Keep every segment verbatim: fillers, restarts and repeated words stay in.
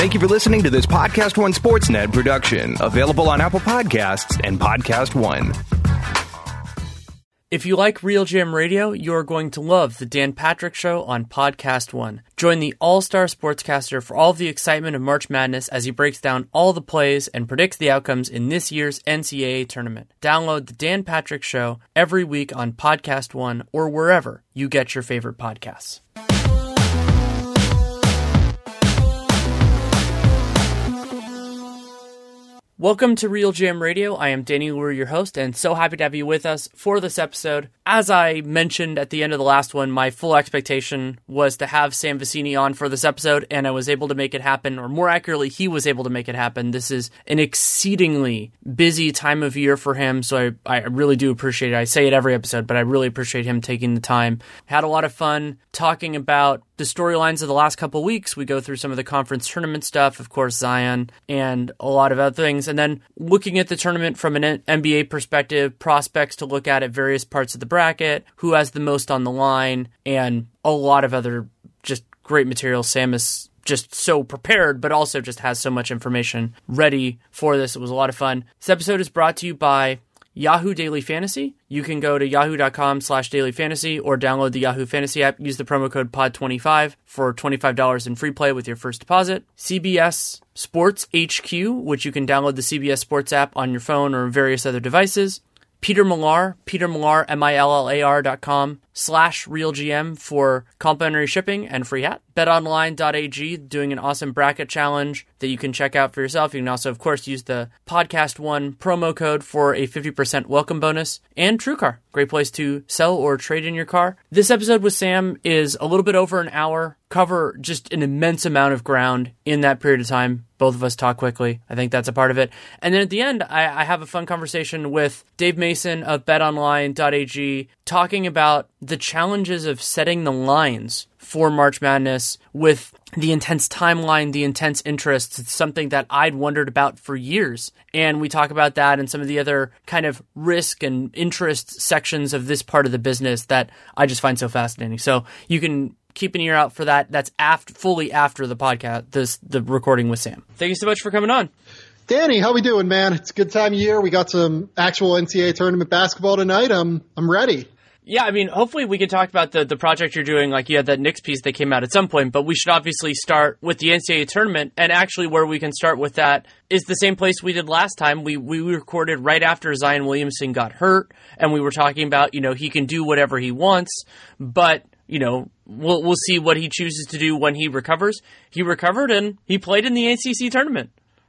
Thank you for listening to this Podcast One Sportsnet production, available on Apple Podcasts and Podcast One. If you like Real Jam Radio, you're going to love the Dan Patrick Show on Podcast One. Join the all-star sportscaster for all of the excitement of March Madness as he breaks down all the plays and predicts the outcomes in this year's N C double A tournament. Download the Dan Patrick Show every week on Podcast One or wherever you get your favorite podcasts. Welcome to Real Jam Radio. I am Danny Lurie, your host, and so happy to have you with us for this episode. As I mentioned at the end of the last one, my full expectation was to have Sam Vecenie on for this episode, and I was able to make it happen, or more accurately, he was able to make it happen. This is an exceedingly busy time of year for him, so I, I really do appreciate it. I say it every episode, but I really appreciate him taking the time. Had a lot of fun talking about the storylines of the last couple of weeks. We go through some of the conference tournament stuff, of course, Zion, and a lot of other things. And then looking at the tournament from an N B A perspective, prospects to look at at various parts of the bracket, who has the most on the line, and a lot of other just great material. Sam is just so prepared, but also just has so much information ready for this. It was a lot of fun. This episode is brought to you by Yahoo Daily Fantasy. You can go to yahoo.com slash daily fantasy or download the Yahoo Fantasy app. Use the promo code pod twenty-five for twenty-five dollars in free play with your first deposit. C B S Sports H Q, which you can download the C B S Sports app on your phone or various other devices. Peter Millar, Peter Millar, M I L L A R dot com slash RealGM for complimentary shipping and free hat. bet online dot a g doing an awesome bracket challenge that you can check out for yourself. You can also, of course, use the Podcast One promo code for a fifty percent welcome bonus. And TrueCar, great place to sell or trade in your car. This episode with Sam is a little bit over an hour, cover just an immense amount of ground in that period of time. Both of us talk quickly. I think that's a part of it. And then at the end, I, I have a fun conversation with Dave Mason of bet online dot a g talking about the challenges of setting the lines for March Madness with the intense timeline, the intense interests. It's something that I'd wondered about for years. And we talk about that and some of the other kind of risk and interest sections of this part of the business that I just find so fascinating. So you can keep an ear out for that. That's after, fully after the podcast, this the recording with Sam. Thank you so much for coming on. Danny, how we doing, man? It's a good time of year. We got some actual N C double A tournament basketball tonight. I'm I'm ready. Yeah, I mean, hopefully we can talk about the, the project you're doing. Like, you had that Knicks piece that came out at some point, but we should obviously start with the N C double A tournament. And actually where we can start with that is the same place we did last time. We we recorded right after Zion Williamson got hurt, and we were talking about, you know, he can do whatever he wants, but, you know, we'll we'll see what he chooses to do when he recovers. He recovered, and he played in the A C C tournament.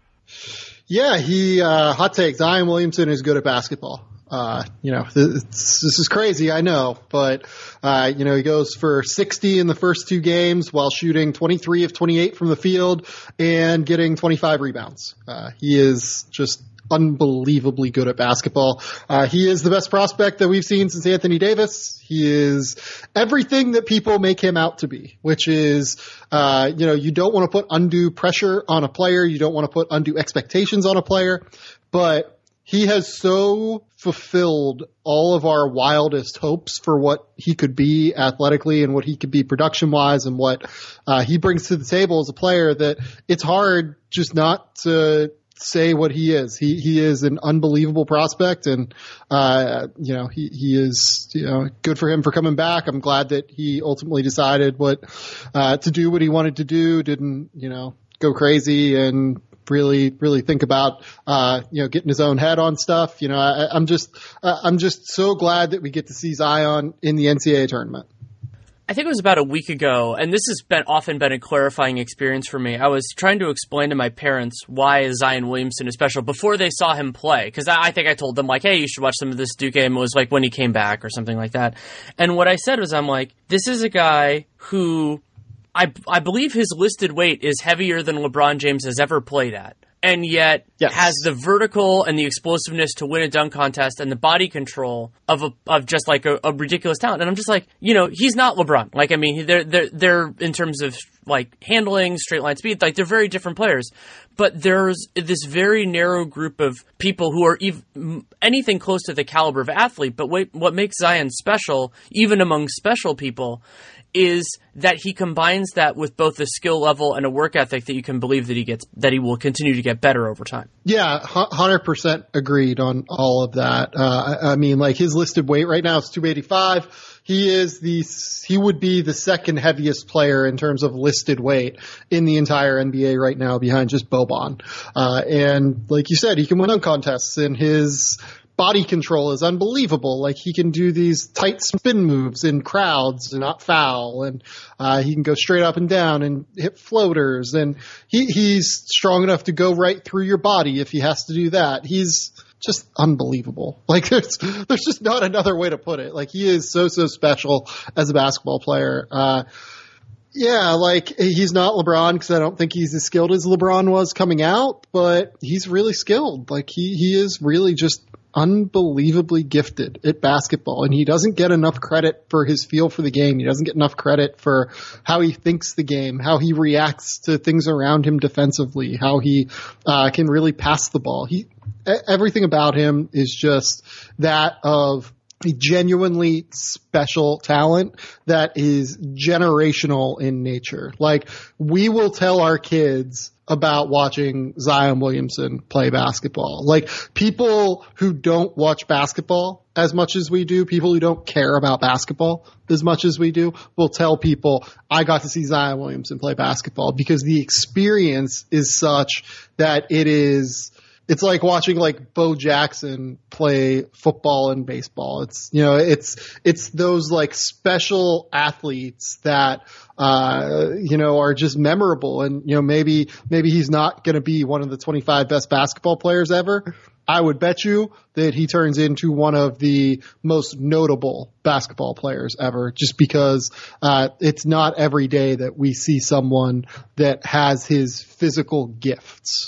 Yeah, he, uh, hot take, Zion Williamson is good at basketball. Uh, you know, this, this is crazy, I know, but, uh, you know, he goes for sixty in the first two games while shooting twenty-three of twenty-eight from the field and getting twenty-five rebounds. Uh, he is just unbelievably good at basketball. Uh, he is the best prospect that we've seen since Anthony Davis. He is everything that people make him out to be, which is, uh, you know, you don't want to put undue pressure on a player. You don't want to put undue expectations on a player, but he has so fulfilled all of our wildest hopes for what he could be athletically and what he could be production-wise and what uh, he brings to the table as a player that it's hard just not to say what he is. He he is an unbelievable prospect, and uh, you know he he is you know good for him for coming back. I'm glad that he ultimately decided what uh, to do what he wanted to do. Didn't you know go crazy and really, really think about, uh, you know, getting his own head on stuff. You know, I, I'm just, uh, I'm just so glad that we get to see Zion in the N C double A tournament. I think it was about a week ago, and this has been often been a clarifying experience for me. I was trying to explain to my parents why Zion Williamson is special before they saw him play, because I, I think I told them, like, hey, you should watch some of this Duke game. It was like when he came back or something like that. And what I said was, I'm like, this is a guy who I, I believe his listed weight is heavier than LeBron James has ever played at, and yet yes. has the vertical and the explosiveness to win a dunk contest and the body control of a, of just like a, a ridiculous talent. And I'm just like, you know, he's not LeBron. Like, I mean, they're they're they're in terms of like handling, straight line speed, like they're very different players. But there's this very narrow group of people who are ev- anything close to the caliber of athlete. But wait, what makes Zion special, even among special people, is that he combines that with both a skill level and a work ethic that you can believe that he gets, that he will continue to get better over time. Yeah, one hundred percent agreed on all of that. Uh, I, I mean, like his listed weight right now is two eighty-five. He is the, he would be the second heaviest player in terms of listed weight in the entire N B A right now behind just Boban. Uh, and like you said, he can win dunk contests, and his body control is unbelievable. Like he can do these tight spin moves in crowds and not foul, and uh, he can go straight up and down and hit floaters, and he, he's strong enough to go right through your body if he has to do that. He's just unbelievable. Like there's there's just not another way to put it. Like he is so so special as a basketball player. Uh, yeah, like he's not LeBron because I don't think he's as skilled as LeBron was coming out, but he's really skilled. Like he he is really just unbelievably gifted at basketball, and he doesn't get enough credit for his feel for the game. He doesn't get enough credit for how he thinks the game, how he reacts to things around him defensively, how he uh, can really pass the ball. He everything about him is just that of a genuinely special talent that is generational in nature. Like we will tell our kids about watching Zion Williamson play basketball. Like people who don't watch basketball as much as we do, people who don't care about basketball as much as we do, will tell people, I got to see Zion Williamson play basketball, because the experience is such that it is, it's like watching like Bo Jackson play football and baseball. It's, you know, it's, it's those like special athletes that, uh, you know, are just memorable. And, you know, maybe, maybe he's not going to be one of the twenty-five best basketball players ever. I would bet you that he turns into one of the most notable basketball players ever, just because, uh, it's not every day that we see someone that has his physical gifts.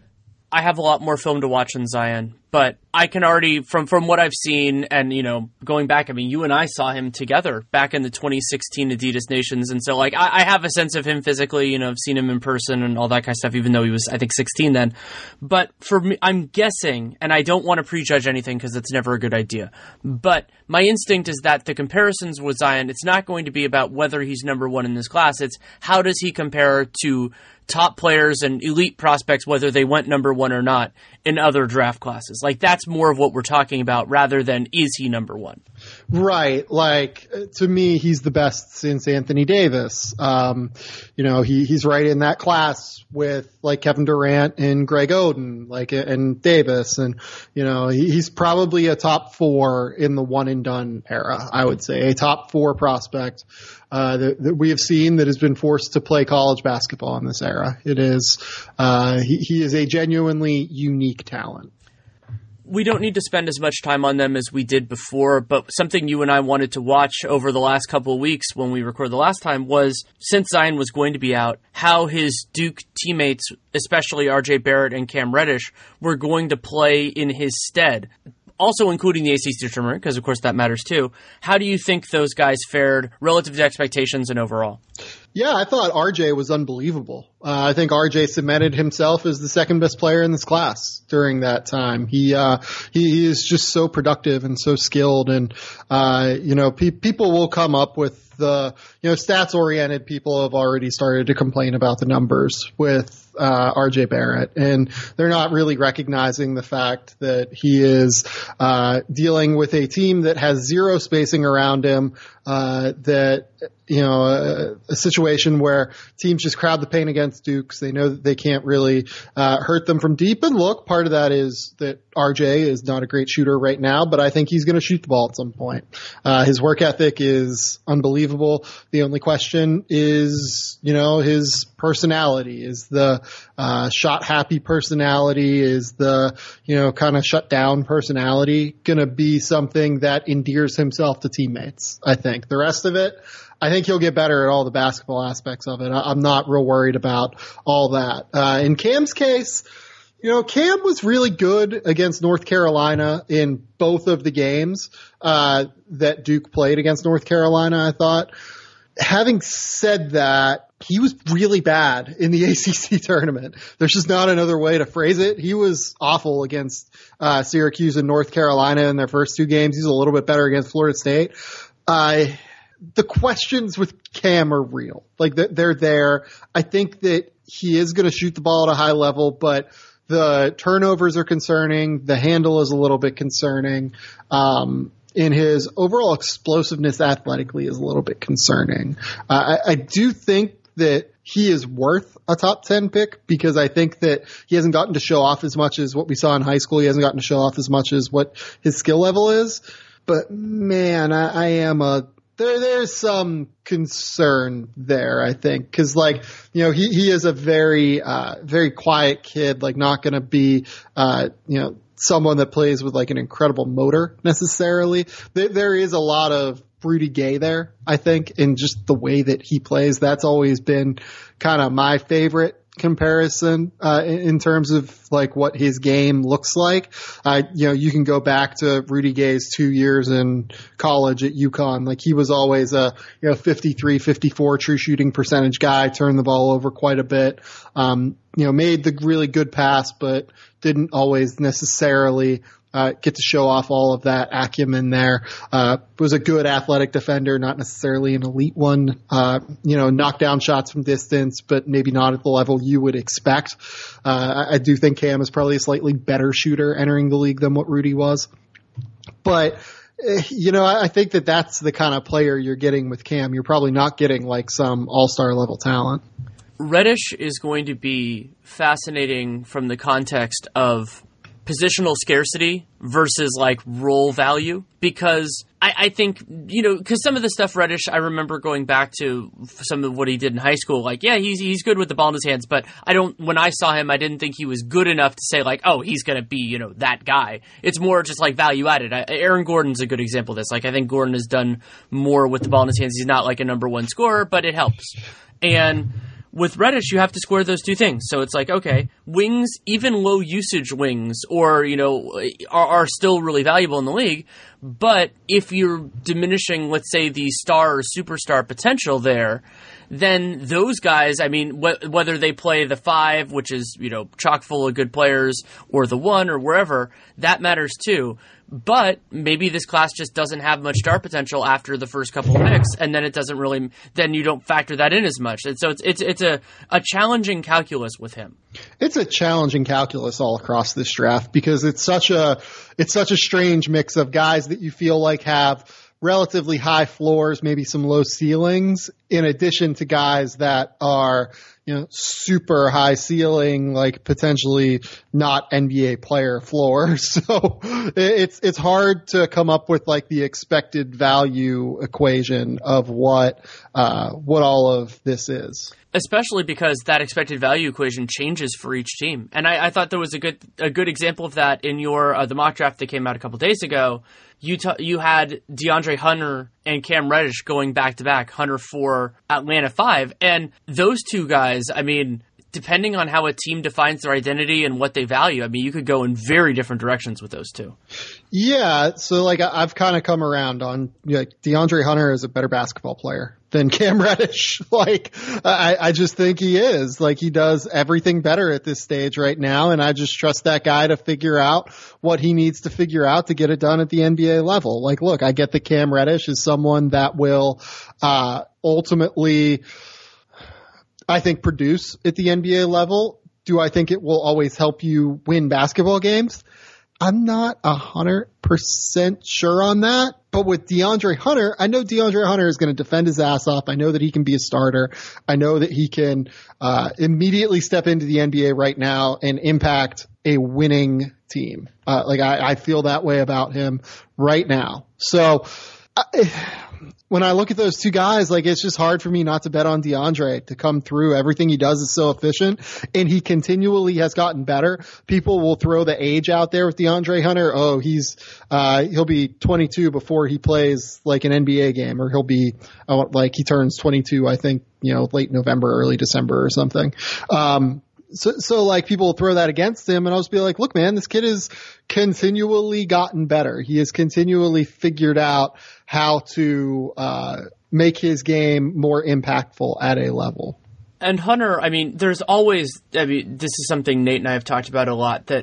I have a lot more film to watch than Zion, but I can already, from, from what I've seen and, you know, going back, I mean, you and I saw him together back in the twenty sixteen Adidas Nations. And so, like, I, I have a sense of him physically, you know, I've seen him in person and all that kind of stuff, even though he was, I think, sixteen then. But for me, I'm guessing, and I don't want to prejudge anything because it's never a good idea, but my instinct is that the comparisons with Zion, it's not going to be about whether he's number one in this class. It's how does he compare to top players and elite prospects, whether they went number one or not in other draft classes. Like that's more of what we're talking about rather than is he number one? Right. Like to me, he's the best since Anthony Davis. Um, you know, he, he's right in that class with like Kevin Durant and Greg Oden, like, and Davis. And, you know, he, he's probably a top four in the one and done era, I would say, a top four prospect. Uh, that, that we have seen that has been forced to play college basketball in this era. It is, uh, he, he is a genuinely unique talent. We don't need to spend as much time on them as we did before, but something you and I wanted to watch over the last couple of weeks when we recorded the last time was, since Zion was going to be out, how his Duke teammates, especially R J Barrett and Cam Reddish, were going to play in his stead. Also including the A C C tournament, because of course that matters too. How do you think those guys fared relative to expectations and overall? Yeah, I thought R J was unbelievable. Uh, I think R J cemented himself as the second best player in this class during that time. He, uh, he, he is just so productive and so skilled. And, uh, you know, pe- people will come up with the, you know, stats oriented people have already started to complain about the numbers with, uh, R J Barrett, and they're not really recognizing the fact that he is, uh, dealing with a team that has zero spacing around him, uh, that, you know, a, a situation where teams just crowd the paint against Dukes. They know that they can't really uh, hurt them from deep. And look, part of that is that R J is not a great shooter right now, but I think he's going to shoot the ball at some point. Uh, his work ethic is unbelievable. The only question is, you know, his personality. Is the uh, shot-happy personality, is the, you know, kind of shut-down personality going to be something that endears himself to teammates, I think. The rest of it, I think he'll get better at all the basketball aspects of it. I'm not real worried about all that. Uh, in Cam's case, you know, Cam was really good against North Carolina in both of the games uh, that Duke played against North Carolina, I thought. Having said that, he was really bad in the A C C tournament. There's just not another way to phrase it. He was awful against uh, Syracuse and North Carolina in their first two games. He's a little bit better against Florida State. Uh, the questions with Cam are real. Like they're there. I think that he is going to shoot the ball at a high level, but the turnovers are concerning. The handle is a little bit concerning. Um, and his overall explosiveness athletically is a little bit concerning. Uh, I, I do think that he is worth a top ten pick because I think that he hasn't gotten to show off as much as what we saw in high school. He hasn't gotten to show off as much as what his skill level is. But man, I, I am a there. There's some concern there, I think, because like you know he he is a very uh, very quiet kid, like not going to be uh, you know someone that plays with like an incredible motor necessarily. There, there is a lot of Rudy Gay there, I think, in just the way that he plays. That's always been kind of my favorite comparison uh, in, in terms of like what his game looks like. Uh, you know, you can go back to Rudy Gay's two years in college at UConn. Like he was always a you know fifty-three, fifty-four true shooting percentage guy, turned the ball over quite a bit. Um, you know, made the really good pass, but didn't always necessarily Uh, get to show off all of that acumen there. Uh, was a good athletic defender, not necessarily an elite one. Uh, you know, knocked down shots from distance, but maybe not at the level you would expect. Uh, I, I do think Cam is probably a slightly better shooter entering the league than what Rudy was. But, uh, you know, I, I think that that's the kind of player you're getting with Cam. You're probably not getting like some all-star level talent. Reddish is going to be fascinating from the context of positional scarcity versus like role value, because I, I think, you know, because some of the stuff Reddish, I remember going back to some of what he did in high school. Like, yeah, he's he's good with the ball in his hands, but I don't. When I saw him, I didn't think he was good enough to say like, oh, he's gonna be, you know, that guy. It's more just like value added. I, Aaron Gordon's a good example of this. Like, I think Gordon has done more with the ball in his hands. He's not like a number one scorer, but it helps. And with Reddish, you have to square those two things. So it's like, okay, wings, even low usage wings, or, you know, are, are still really valuable in the league. But if you're diminishing, let's say, the star or superstar potential there, then those guys, I mean, wh- whether they play the five, which is, you know, chock full of good players, or the one, or wherever, that matters too. But maybe this class just doesn't have much star potential after the first couple of picks, and then it doesn't really, then you don't factor that in as much. And so it's it's it's a, a challenging calculus with him. It's a challenging calculus all across this draft because it's such a it's such a strange mix of guys that you feel like have relatively high floors, maybe some low ceilings, in addition to guys that are, you know, super high ceiling, like potentially not N B A player floor. So it's, it's hard to come up with like the expected value equation of what, uh, what all of this is. Especially because that expected value equation changes for each team. And I, I thought there was a good, a good example of that in your, uh, the mock draft that came out a couple days ago. You t- you had DeAndre Hunter and Cam Reddish going back to back, Hunter for Atlanta five, and those two guys, I mean, depending on how a team defines their identity and what they value, I mean, you could go in very different directions with those two. Yeah, so like I've kind of come around on, you know, like DeAndre Hunter is a better basketball player than Cam Reddish. Like I, I just think he is. Like he does everything better at this stage right now, and I just trust that guy to figure out what he needs to figure out to get it done at the N B A level. Like, look, I get that Cam Reddish is someone that will uh ultimately, I think, produce at the N B A level. Do I think it will always help you win basketball games? I'm not a hundred percent sure on that, but with DeAndre Hunter, I know DeAndre Hunter is going to defend his ass off. I know that he can be a starter. I know that he can uh, immediately step into the N B A right now and impact a winning team. Uh, like I, I feel that way about him right now. So I, when I look at those two guys, like it's just hard for me not to bet on DeAndre to come through. Everything he does is so efficient, and he continually has gotten better. People will throw the age out there with DeAndre Hunter. Oh, he's uh he'll be twenty-two before he plays like an N B A game, or he'll be oh, like he turns twenty-two, I think, you know, late November, early December or something. Um, So, so like people will throw that against him, and I'll just be like, look, man, this kid has continually gotten better. He has continually figured out how to, uh, make his game more impactful at a level. And Hunter, I mean, there's always, I mean, this is something Nate and I have talked about a lot, that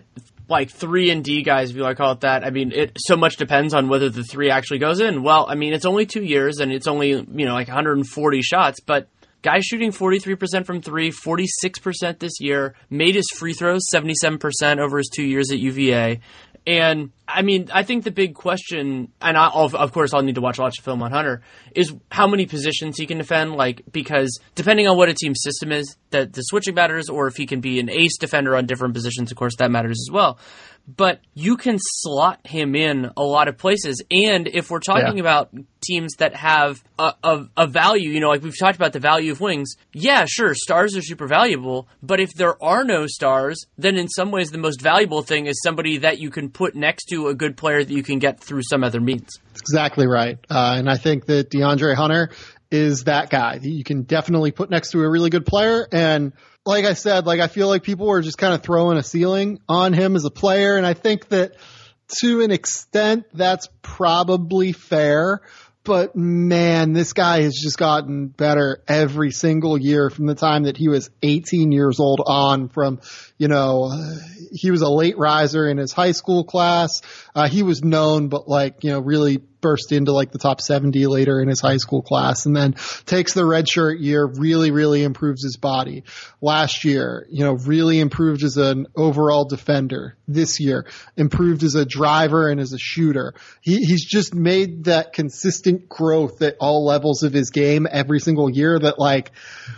like three and D guys, if you want to call it that. I mean, it so much depends on whether the three actually goes in. Well, I mean, it's only two years and it's only, you know, like one hundred forty shots, but guys shooting forty-three percent from three, forty-six percent this year, made his free throws seventy-seven percent over his two years at U V A. And, I mean, I think the big question, and I, of course I'll need to watch lots of film on Hunter, is how many positions he can defend, like, because depending on what a team's system is, that the switching matters, or if he can be an ace defender on different positions, of course, that matters as well. But you can slot him in a lot of places. And if we're talking yeah. about teams that have a, a, a value, you know, like we've talked about the value of wings, yeah, sure, stars are super valuable. But if there are no stars, then in some ways the most valuable thing is somebody that you can put next to a good player that you can get through some other means. That's exactly right. Uh, and I think that DeAndre Hunter is that guy that you can definitely put next to a really good player. And like I said, like I feel like people were just kind of throwing a ceiling on him as a player. And I think that to an extent that's probably fair. But man, this guy has just gotten better every single year from the time that he was eighteen years old on. From, you know, uh, he was a late riser in his high school class. Uh, he was known, but like, you know, really burst into like the top seventy later in his high school class, and then takes the redshirt year, really, really improves his body. Last year, you know, really improved as an overall defender. This year, improved as a driver and as a shooter. He, he's just made that consistent growth at all levels of his game every single year that like,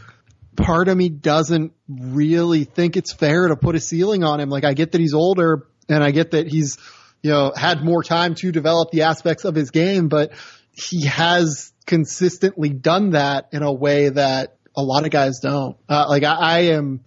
part of me doesn't really think it's fair to put a ceiling on him. Like, I get that he's older and I get that he's, you know, had more time to develop the aspects of his game, but he has consistently done that in a way that a lot of guys don't. Uh, like I, I am,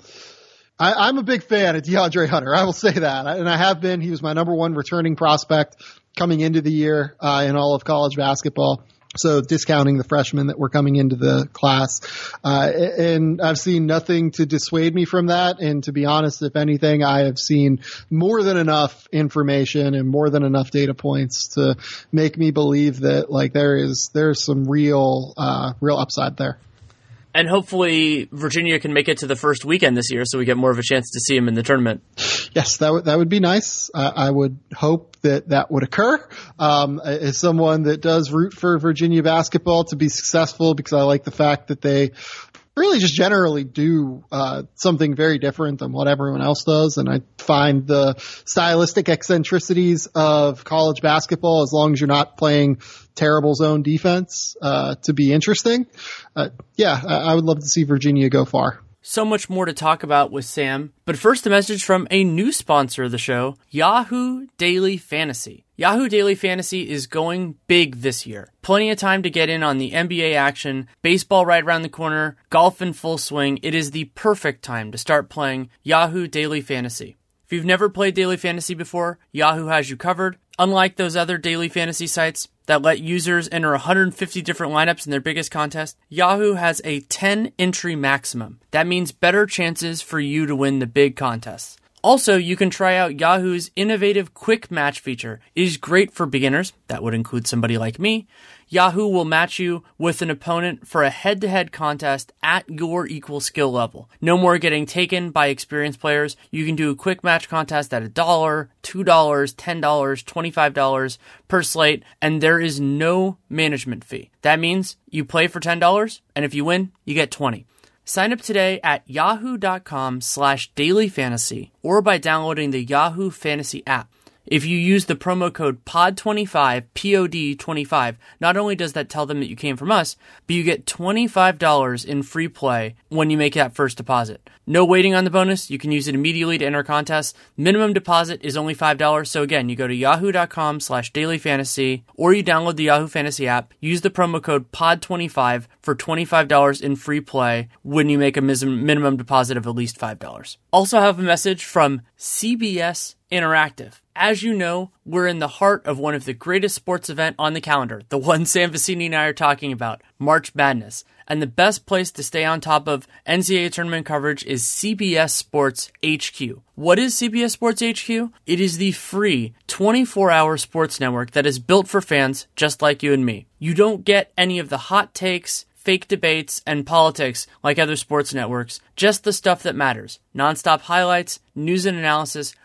I, I'm a big fan of DeAndre Hunter. I will say that. And I have been. He was my number one returning prospect coming into the year, uh, in all of college basketball. So discounting the freshmen that were coming into the class. Uh, and I've seen nothing to dissuade me from that. And to be honest, if anything, I have seen more than enough information and more than enough data points to make me believe that like there is, there's some real, uh, real upside there. And hopefully Virginia can make it to the first weekend this year so we get more of a chance to see him in the tournament. Yes, that would, that would be nice. Uh, I would hope that that would occur. Um, as someone that does root for Virginia basketball to be successful, because I like the fact that they really just generally do uh, something very different than what everyone else does. And I find the stylistic eccentricities of college basketball, as long as you're not playing terrible zone defense, uh, to be interesting. Uh, yeah, I would love to see Virginia go far. So much more to talk about with Sam, but first a message from a new sponsor of the show, Yahoo Daily Fantasy. Yahoo Daily Fantasy is going big this year. Plenty of time to get in on the N B A action, baseball right around the corner, golf in full swing. It is the perfect time to start playing Yahoo Daily Fantasy. If you've never played Daily Fantasy before, Yahoo has you covered. Unlike those other daily fantasy sites that let users enter one hundred fifty different lineups in their biggest contest, Yahoo has a ten entry maximum. That means better chances for you to win the big contests. Also, you can try out Yahoo's innovative quick match feature. It is great for beginners. That would include somebody like me. Yahoo will match you with an opponent for a head-to-head contest at your equal skill level. No more getting taken by experienced players. You can do a quick match contest at a dollar, two dollars, ten dollars, twenty-five dollars per slate, and there is no management fee. That means you play for ten dollars, and if you win, you get twenty dollars. Sign up today at yahoo.com slash dailyfantasy or by downloading the Yahoo Fantasy app. If you use the promo code P O D twenty-five, P O D twenty-five, not only does that tell them that you came from us, but you get twenty-five dollars in free play when you make that first deposit. No waiting on the bonus. You can use it immediately to enter contests. Minimum deposit is only five dollars. So again, you go to yahoo.com slash dailyfantasy or you download the Yahoo Fantasy app. Use the promo code P O D twenty-five for twenty-five dollars in free play when you make a minimum deposit of at least five dollars. Also have a message from C B S Interactive. As you know, we're in the heart of one of the greatest sports event on the calendar, the one Sam Vecenie and I are talking about, March Madness. And the best place to stay on top of N C double A tournament coverage is C B S Sports H Q. What is C B S Sports H Q? It is the free twenty-four hour sports network that is built for fans just like you and me. You don't get any of the hot takes, fake debates, and politics like other sports networks, just the stuff that matters. Non-stop highlights, news and analysis,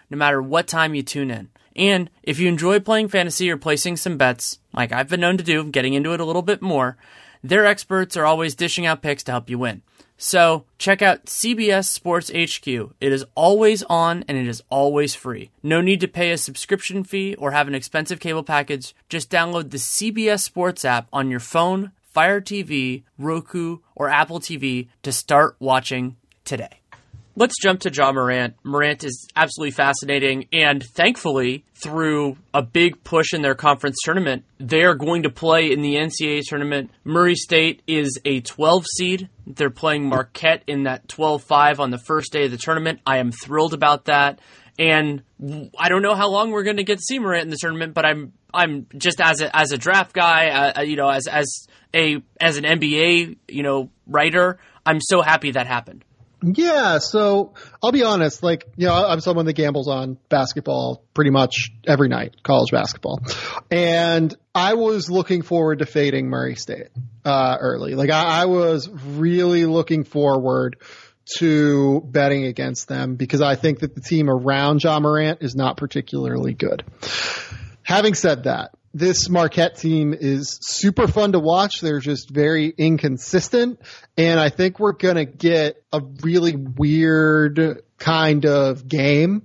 no matter what time you tune in. And if you enjoy playing fantasy or placing some bets, like I've been known to do, getting into it a little bit more, their experts are always dishing out picks to help you win. So check out C B S Sports H Q. It is always on and it is always free. No need to pay a subscription fee or have an expensive cable package. Just download the C B S Sports app on your phone, Fire T V, Roku, or Apple T V to start watching today. Let's jump to Ja Morant. Morant is absolutely fascinating, and thankfully, through a big push in their conference tournament, they are going to play in the N C double A tournament. Murray State is a twelve seed. They're playing Marquette in that twelve five on the first day of the tournament. I am thrilled about that, and I don't know how long we're going to get to see Morant in the tournament, but I'm I'm just as a as a draft guy, uh, you know, as as a as an N B A you know writer, I'm so happy that happened. Yeah, so I'll be honest, like, you know, I'm someone that gambles on basketball pretty much every night, college basketball. And I was looking forward to fading Murray State uh, early. Like, I, I was really looking forward to betting against them because I think that the team around Ja Morant is not particularly good. Having said that, this Marquette team is super fun to watch. They're just very inconsistent. And I think we're going to get a really weird kind of game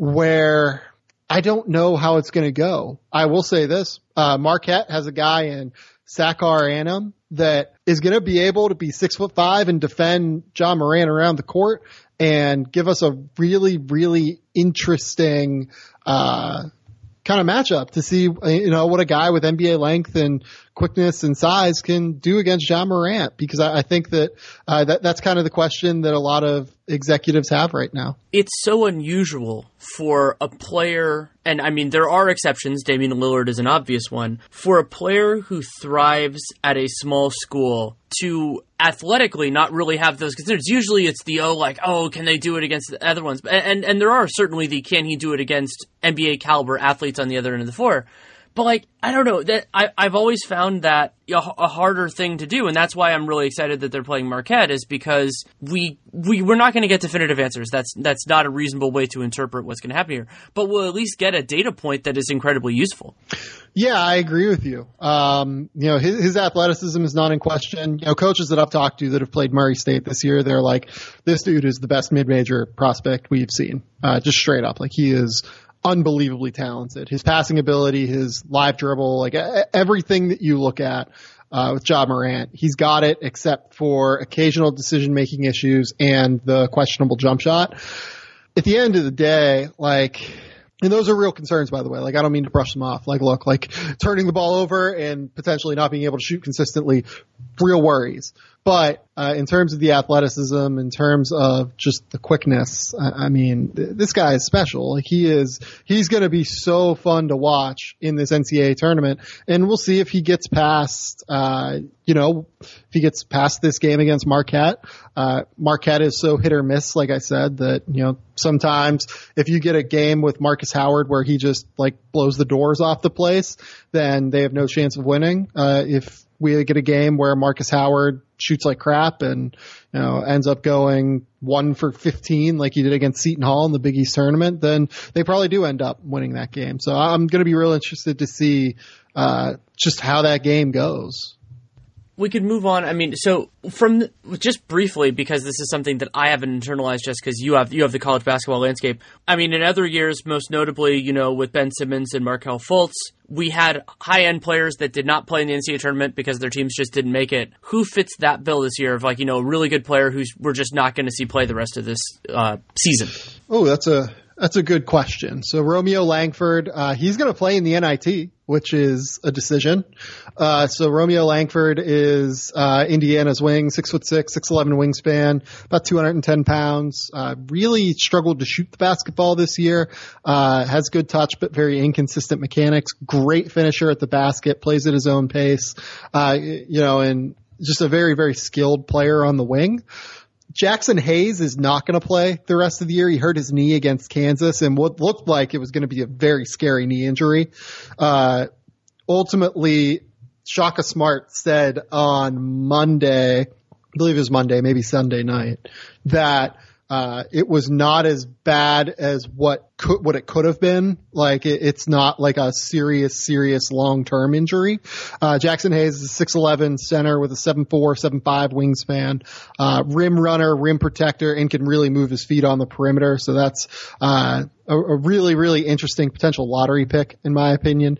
where I don't know how it's going to go. I will say this. Uh, Marquette has a guy in Sakar Annam that is going to be able to be six foot five and defend Ja Morant around the court and give us a really, really interesting, uh, kind of matchup to see, you know, what a guy with N B A length and quickness and size can do against Ja Morant, because I, I think that, uh, that that's kind of the question that a lot of executives have right now. It's so unusual for a player, and I mean, there are exceptions. Damian Lillard is an obvious one. For a player who thrives at a small school to athletically not really have those concerns. Usually it's the, oh, like, oh, can they do it against the other ones? And, and, and there are certainly the, can he do it against N B A caliber athletes on the other end of the floor? But, like, I don't know. That I, I've always found that a, a harder thing to do, and that's why I'm really excited that they're playing Marquette, is because we, we, we're not going to get definitive answers. That's that's not a reasonable way to interpret what's going to happen here. But we'll at least get a data point that is incredibly useful. Yeah, I agree with you. Um, you know, his, his athleticism is not in question. You know, coaches that I've talked to that have played Murray State this year, they're like, this dude is the best mid-major prospect we've seen. Uh, just straight up. Like, he is unbelievably talented. His passing ability, his live dribble, like everything that you look at uh, with Ja Morant, he's got it except for occasional decision-making issues and the questionable jump shot. At the end of the day, like, and those are real concerns, by the way. Like, I don't mean to brush them off. Like, look, like turning the ball over and potentially not being able to shoot consistently, real worries. But uh, in terms of the athleticism, in terms of just the quickness, I, I mean, th- this guy is special. Like, he is, he's going to be so fun to watch in this N C double A tournament. And we'll see if he gets past, uh, you know, if he gets past this game against Marquette. Uh, Marquette is so hit or miss, like I said, that, you know, sometimes if you get a game with Marcus Howard where he just like blows the doors off the place, then they have no chance of winning. Uh, if we get a game where Marcus Howard shoots like crap and, you know, ends up going one for fifteen like he did against Seton Hall in the Big East tournament, then they probably do end up winning that game. So I'm going to be real interested to see uh, just how that game goes. We could move on. I mean, so from the, just briefly, because this is something that I haven't internalized just because you have you have the college basketball landscape. I mean, in other years, most notably, you know, with Ben Simmons and Markelle Fultz, we had high-end players that did not play in the N C double A tournament because their teams just didn't make it. Who fits that bill this year of, like, you know, a really good player who's we're just not going to see play the rest of this uh, season? Oh, that's a that's a good question. So Romeo Langford, uh, he's going to play in the N I T, which is a decision. Uh, so Romeo Langford is uh, Indiana's wing, six foot six, six eleven wingspan, about two hundred ten pounds. Uh, really struggled to shoot the basketball this year. Uh, has good touch, but very inconsistent mechanics. Great finisher at the basket, plays at his own pace. Uh, you know, and just a very, very skilled player on the wing. Jackson Hayes is not going to play the rest of the year. He hurt his knee against Kansas and what looked like it was going to be a very scary knee injury. Uh, ultimately, Shaka Smart said on Monday, I believe it was Monday, maybe Sunday night, that Uh, it was not as bad as what could, what it could have been. Like it, it's not like a serious, serious long-term injury. Uh, Jackson Hayes is a six eleven center with a seven four, seven five wingspan, uh, rim runner, rim protector, and can really move his feet on the perimeter. So that's, uh, a, a really, really interesting potential lottery pick, in my opinion.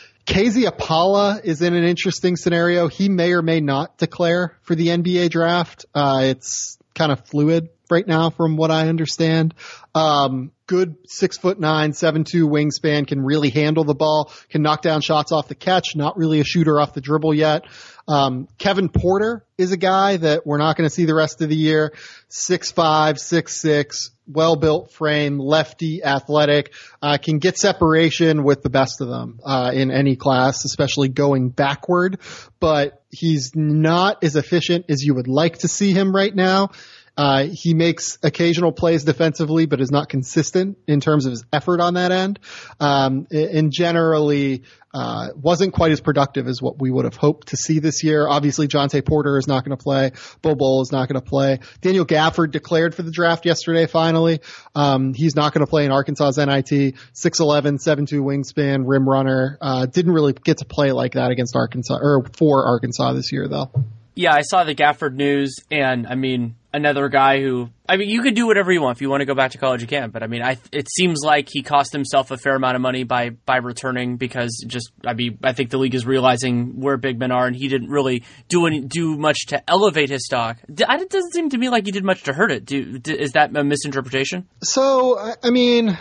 K Z Apala is in an interesting scenario. He may or may not declare for the N B A draft. Uh, it's kind of fluid right now from what I understand. Um, good six foot nine, seven two wingspan, can really handle the ball, can knock down shots off the catch, not really a shooter off the dribble yet. Um, Kevin Porter is a guy that we're not going to see the rest of the year. six five, six six, well-built frame, lefty, athletic, uh, can get separation with the best of them, uh, in any class, especially going backward, but he's not as efficient as you would like to see him right now. Uh, he makes occasional plays defensively, but is not consistent in terms of his effort on that end. Um, and generally, uh, wasn't quite as productive as what we would have hoped to see this year. Obviously, Jonte Porter is not going to play. Bo Bull is not going to play. Daniel Gafford declared for the draft yesterday, finally. Um, he's not going to play in Arkansas's N I T. six eleven, seven two wingspan, rim runner. Uh, didn't really get to play like that against Arkansas, or for Arkansas this year, though. Yeah, I saw the Gafford news, and I mean, another guy who, I mean, you could do whatever you want. If you want to go back to college, you can. But I mean, I, it seems like he cost himself a fair amount of money by, by returning because just, I mean, I think the league is realizing where big men are, and he didn't really do any, do much to elevate his stock. It doesn't seem to me like he did much to hurt it. Do, is that a misinterpretation? So, I mean,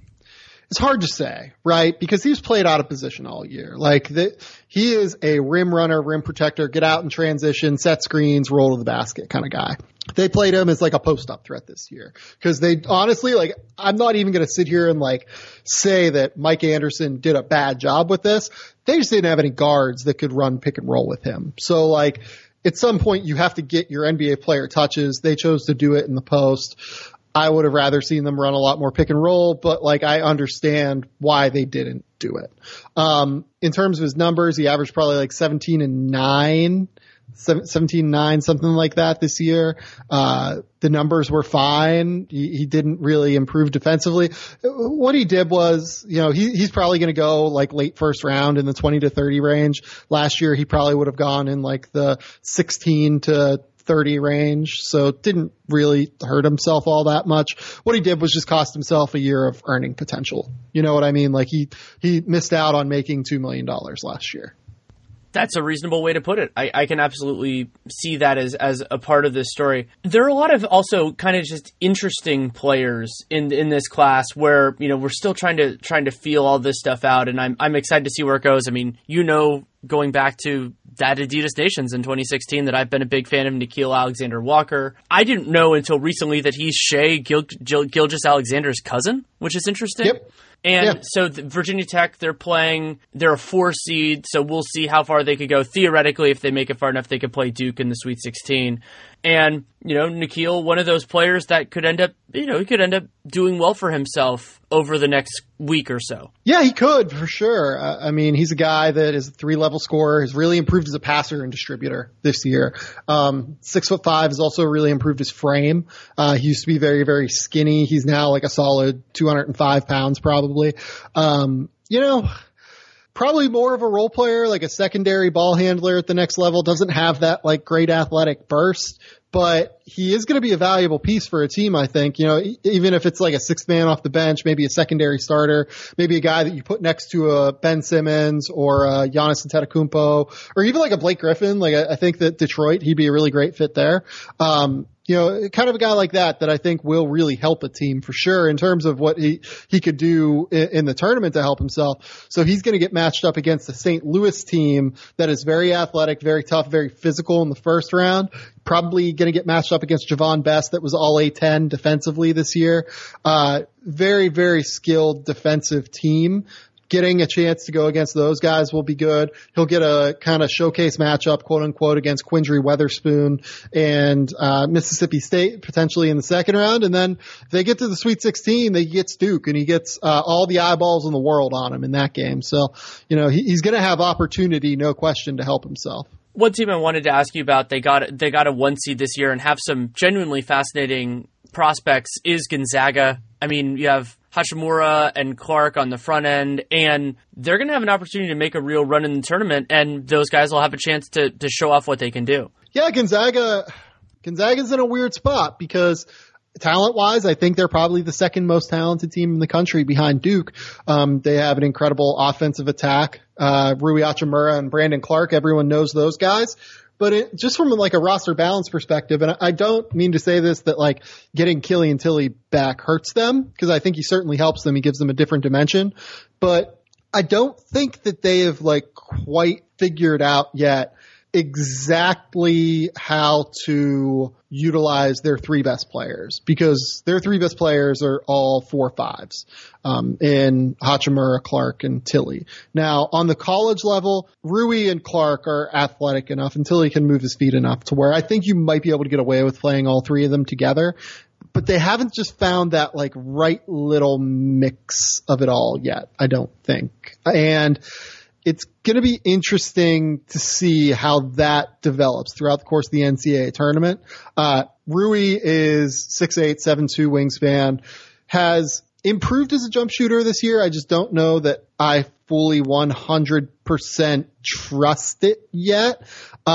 it's hard to say, right? Because he's played out of position all year. Like the, he is a rim runner, rim protector, get out in transition, set screens, roll to the basket kind of guy. They played him as like a post-up threat this year because they honestly, like, I'm not even going to sit here and like say that Mike Anderson did a bad job with this. They just didn't have any guards that could run pick and roll with him. So like at some point you have to get your N B A player touches. They chose to do it in the post. I would have rather seen them run a lot more pick and roll, but like I understand why they didn't do it. Um, in terms of his numbers, he averaged probably like seventeen and nine, seventeen and nine, something like that this year. Uh, the numbers were fine. He, he didn't really improve defensively. What he did was, you know, he, he's probably going to go like late first round in the twenty to thirty range. Last year, he probably would have gone in like the sixteen to thirty range, so didn't really hurt himself all that much. What he did was just cost himself a year of earning potential. You know what I mean? Like he, he missed out on making two million dollars last year. That's a reasonable way to put it. I, I can absolutely see that as, as a part of this story. There are a lot of also kind of just interesting players in in this class where, you know, we're still trying to trying to feel all this stuff out, and I'm I'm excited to see where it goes. I mean, you know, going back to that Adidas Nations in twenty sixteen that I've been a big fan of Nickeil Alexander-Walker. I didn't know until recently that he's Shai Gil- Gil- Gilgeous-Alexander's cousin, which is interesting. Yep. And yeah. so the Virginia Tech, they're playing, they're a four seed, so we'll see how far they could go. Theoretically, if they make it far enough, they could play Duke in the Sweet sixteen. And, you know, Nickeil, one of those players that could end up, you know, he could end up doing well for himself over the next week or so. Yeah, he could, for sure. Uh, I mean, he's a guy that is a three-level scorer, has really improved as a passer and distributor this year. Um, six foot five has also really improved his frame. Uh, he used to be very, very skinny. He's now like a solid two hundred five pounds probably. Um, you know, probably more of a role player, like a secondary ball handler at the next level. Doesn't have that like great athletic burst, but he is going to be a valuable piece for a team, I think. You know, even if it's like a sixth man off the bench, maybe a secondary starter, maybe a guy that you put next to a Ben Simmons or a Giannis Antetokounmpo, or even like a Blake Griffin. Like I, I think that Detroit, he'd be a really great fit there. Um, you know, kind of a guy like that that I think will really help a team for sure in terms of what he, he could do in, in the tournament to help himself. So he's going to get matched up against the Saint Louis team that is very athletic, very tough, very physical in the first round. Probably going to get matched up against Javon Best that was all A ten defensively this year. Uh, very, very skilled defensive team. Getting a chance to go against those guys will be good. He'll get a kind of showcase matchup, quote unquote, against Quindry Weatherspoon and uh, Mississippi State potentially in the second round. And then if they get to the Sweet sixteen, they get Duke, and he gets uh, all the eyeballs in the world on him in that game. So, you know, he, he's going to have opportunity, no question, to help himself. One team I wanted to ask you about, they got they got a one seed this year and have some genuinely fascinating prospects, is Gonzaga. I mean, you have Hachimura and Clark on the front end, and they're going to have an opportunity to make a real run in the tournament, and those guys will have a chance to, to show off what they can do. Yeah, Gonzaga, Gonzaga's in a weird spot because talent-wise, I think they're probably the second most talented team in the country behind Duke. Um, they have an incredible offensive attack. Uh, Rui Hachimura and Brandon Clark, everyone knows those guys. But it, just from like a roster balance perspective, and I don't mean to say this that like getting Killian Tilly back hurts them, because I think he certainly helps them. He gives them a different dimension. But I don't think that they have like quite figured out yet exactly how to utilize their three best players, because their three best players are all four fives, um, in Hachimura, Clark, and Tilly. Now, on the college level, Rui and Clark are athletic enough, and Tilly can move his feet enough to where I think you might be able to get away with playing all three of them together. But they haven't just found that like right little mix of it all yet, I don't think. And it's going to be interesting to see how that develops throughout the course of the N C double A tournament. Uh, Rui is six eight, seven two wingspan, has improved as a jump shooter this year. I just don't know that I fully one hundred percent trust it yet.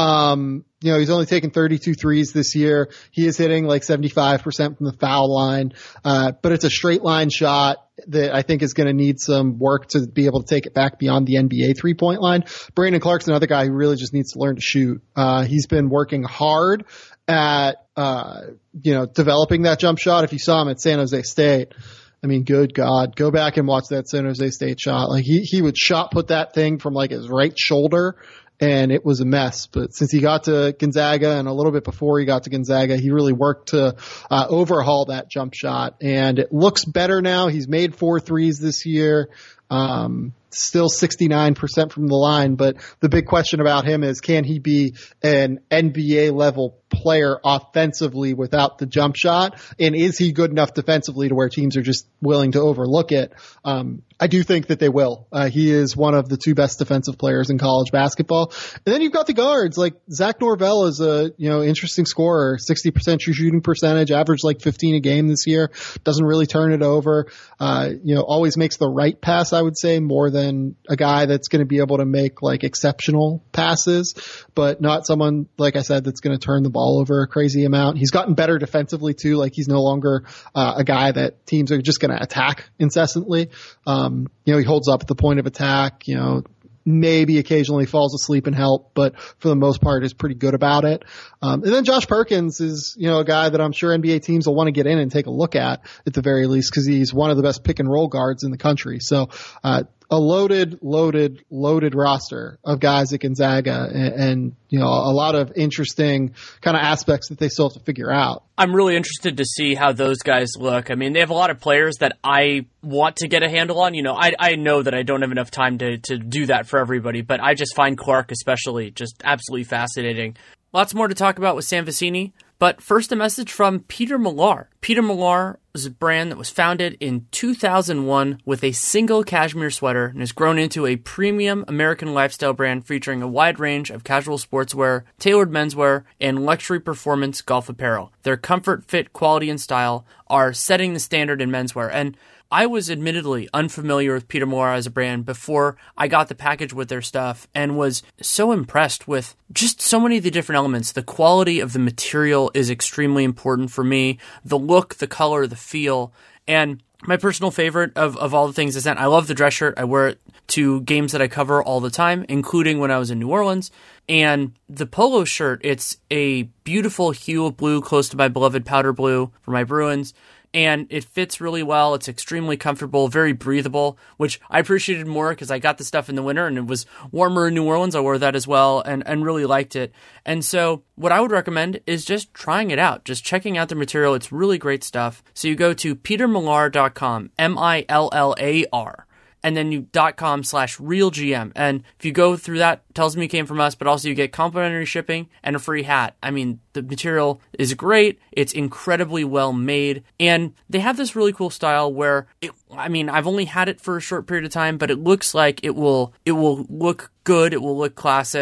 Um, you know, he's only taken thirty-two threes this year. He is hitting like seventy-five percent from the foul line. Uh, but it's a straight line shot that I think is going to need some work to be able to take it back beyond the N B A three point line. Brandon Clark's another guy who really just needs to learn to shoot. Uh, he's been working hard at, uh, you know, developing that jump shot. If you saw him at San Jose State, I mean, good God, go back and watch that San Jose State shot. Like he, he would shot put that thing from like his right shoulder, and it was a mess. But since he got to Gonzaga and a little bit before he got to Gonzaga, he really worked to uh, overhaul that jump shot, and it looks better now. He's made four threes this year. Um, still sixty-nine percent from the line, but the big question about him is, can he be an N B A level player offensively without the jump shot? And is he good enough defensively to where teams are just willing to overlook it? Um, I do think that they will. Uh, he is one of the two best defensive players in college basketball. And then you've got the guards, like Zach Norvell is a, you know, interesting scorer, sixty percent true shooting percentage, averaged like fifteen a game this year, doesn't really turn it over. Uh, you know, always makes the right pass, I would say, more than a guy that's going to be able to make like exceptional passes, but not someone, like I said, that's going to turn the ball over a crazy amount. He's gotten better defensively too. Like he's no longer uh, a guy that teams are just going to attack incessantly. Um, you know, he holds up at the point of attack, you know, maybe occasionally falls asleep and help, but for the most part is pretty good about it. Um, and then Josh Perkins is, you know, a guy that I'm sure N B A teams will want to get in and take a look at at the very least, because he's one of the best pick and roll guards in the country. So, uh, a loaded, loaded, loaded roster of guys at Gonzaga, and, and you know, a lot of interesting kind of aspects that they still have to figure out. I'm really interested to see how those guys look. I mean, they have a lot of players that I want to get a handle on. You know, I I know that I don't have enough time to, to do that for everybody, but I just find Clark especially just absolutely fascinating. Lots more to talk about with Sam Vecenie, but first a message from Peter Millar. Peter Millar is a brand that was founded in two thousand one with a single cashmere sweater and has grown into a premium American lifestyle brand featuring a wide range of casual sportswear, tailored menswear, and luxury performance golf apparel. Their comfort, fit, quality, and style are setting the standard in menswear, and I was admittedly unfamiliar with Peter Millar as a brand before I got the package with their stuff, and was so impressed with just so many of the different elements. The quality of the material is extremely important for me. The look, the color, the feel, and my personal favorite of, of all the things is that I love the dress shirt. I wear it to games that I cover all the time, including when I was in New Orleans. And the polo shirt, it's a beautiful hue of blue, close to my beloved powder blue for my Bruins. And it fits really well. It's extremely comfortable, very breathable, which I appreciated more because I got the stuff in the winter and it was warmer in New Orleans. I wore that as well and, and really liked it. And so what I would recommend is just trying it out, just checking out the material. It's really great stuff. So you go to peter millar dot com, M I L L A R. And then you .com slash realgm. And if you go through that, it tells me it came from us, but also you get complimentary shipping and a free hat. I mean, the material is great. It's incredibly well made. And they have this really cool style where, it, I mean, I've only had it for a short period of time, but it looks like it will, it will look good. It will look classic.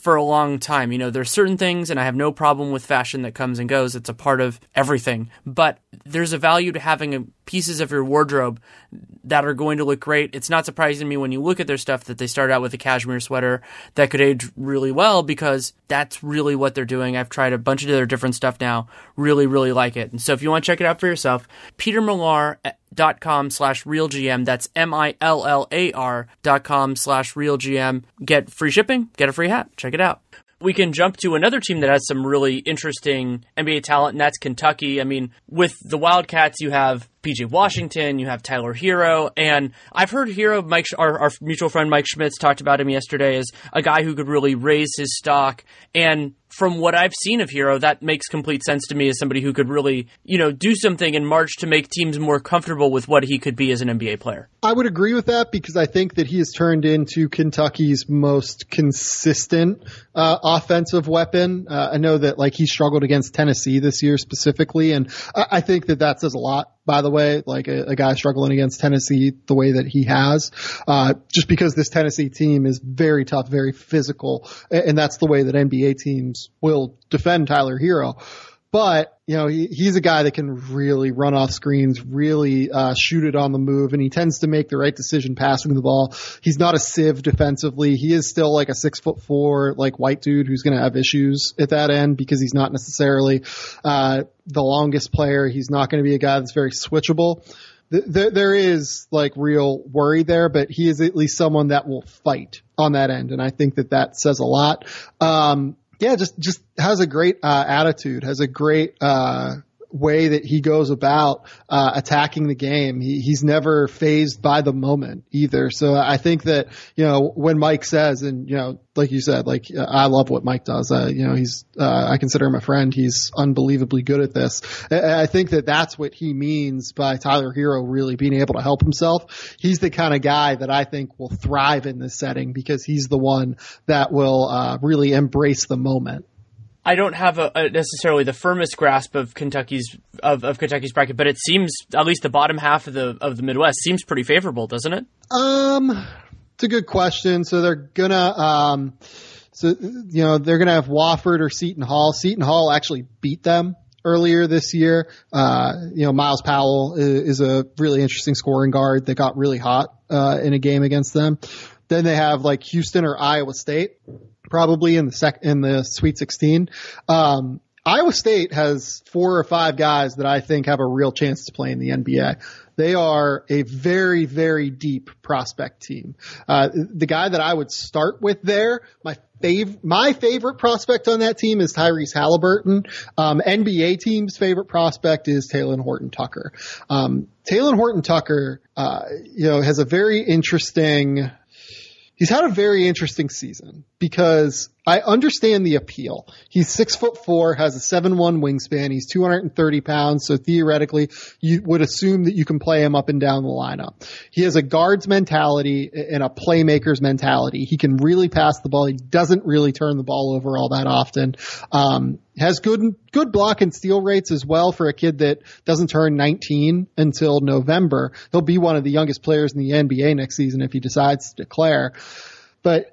for a long time. You know, there's certain things, and I have no problem with fashion that comes and goes. It's a part of everything. But there's a value to having a, pieces of your wardrobe that are going to look great. It's not surprising to me when you look at their stuff that they start out with a cashmere sweater that could age really well, because that's really what they're doing. I've tried a bunch of their different stuff now. Really, really like it. And so if you want to check it out for yourself, Peter Millar dot com slash real GM. That's M I L L A R dot com slash real GM. Get free shipping, get a free hat. Check it out. We can jump to another team that has some really interesting N B A talent, and that's Kentucky. I mean, with the Wildcats, you have P J Washington, you have Tyler Hero, and I've heard Hero, Mike, our, our mutual friend Mike Schmitz talked about him yesterday as a guy who could really raise his stock. And from what I've seen of Hero, that makes complete sense to me as somebody who could really, you know, do something in March to make teams more comfortable with what he could be as an N B A player. I would agree with that, because I think that he has turned into Kentucky's most consistent uh, offensive weapon. Uh, I know that like he struggled against Tennessee this year specifically, and I, I think that that says a lot. By the way, like a, a guy struggling against Tennessee the way that he has, uh, just because this Tennessee team is very tough, very physical, and that's the way that N B A teams will defend Tyler Hero. But, you know, he, he's a guy that can really run off screens, really uh, shoot it on the move, and he tends to make the right decision passing the ball. He's not a sieve defensively. He is still like a six foot four, like white dude who's going to have issues at that end, because he's not necessarily uh, the longest player. He's not going to be a guy that's very switchable. There, there is like real worry there, but he is at least someone that will fight on that end, and I think that that says a lot. Um, Yeah, just, just has a great, uh, attitude, has a great, uh, way that he goes about, uh, attacking the game. He, he's never fazed by the moment either. So I think that, you know, when Mike says, and, you know, like you said, like, I love what Mike does. Uh, you know, he's, uh, I consider him a friend. He's unbelievably good at this. I, I think that that's what he means by Tyler Hero really being able to help himself. He's the kind of guy that I think will thrive in this setting, because he's the one that will, uh, really embrace the moment. I don't have a, a necessarily the firmest grasp of Kentucky's of, of Kentucky's bracket, but it seems at least the bottom half of the of the Midwest seems pretty favorable, doesn't it? Um, it's a good question. So they're gonna um, so you know they're gonna have Wofford or Seton Hall. Seton Hall actually beat them earlier this year. Uh, you know, Miles Powell is, is a really interesting scoring guard that got really hot uh, in a game against them. Then they have like Houston or Iowa State, probably in the sec in the Sweet sixteen. Um, Iowa State has four or five guys that I think have a real chance to play in the N B A. They are a very, very deep prospect team. Uh, the guy that I would start with there, my fav- my favorite prospect on that team is Tyrese Halliburton. Um, N B A team's favorite prospect is Talen Horton-Tucker. Um, Talen Horton-Tucker, uh, you know, has a very interesting He's had a very interesting season, because I understand the appeal. He's six foot four, has a seven one wingspan. He's two hundred thirty pounds. So theoretically, you would assume that you can play him up and down the lineup. He has a guard's mentality and a playmaker's mentality. He can really pass the ball. He doesn't really turn the ball over all that often. Um, has good, good block and steal rates as well for a kid that doesn't turn nineteen until November. He'll be one of the youngest players in the N B A next season if he decides to declare. But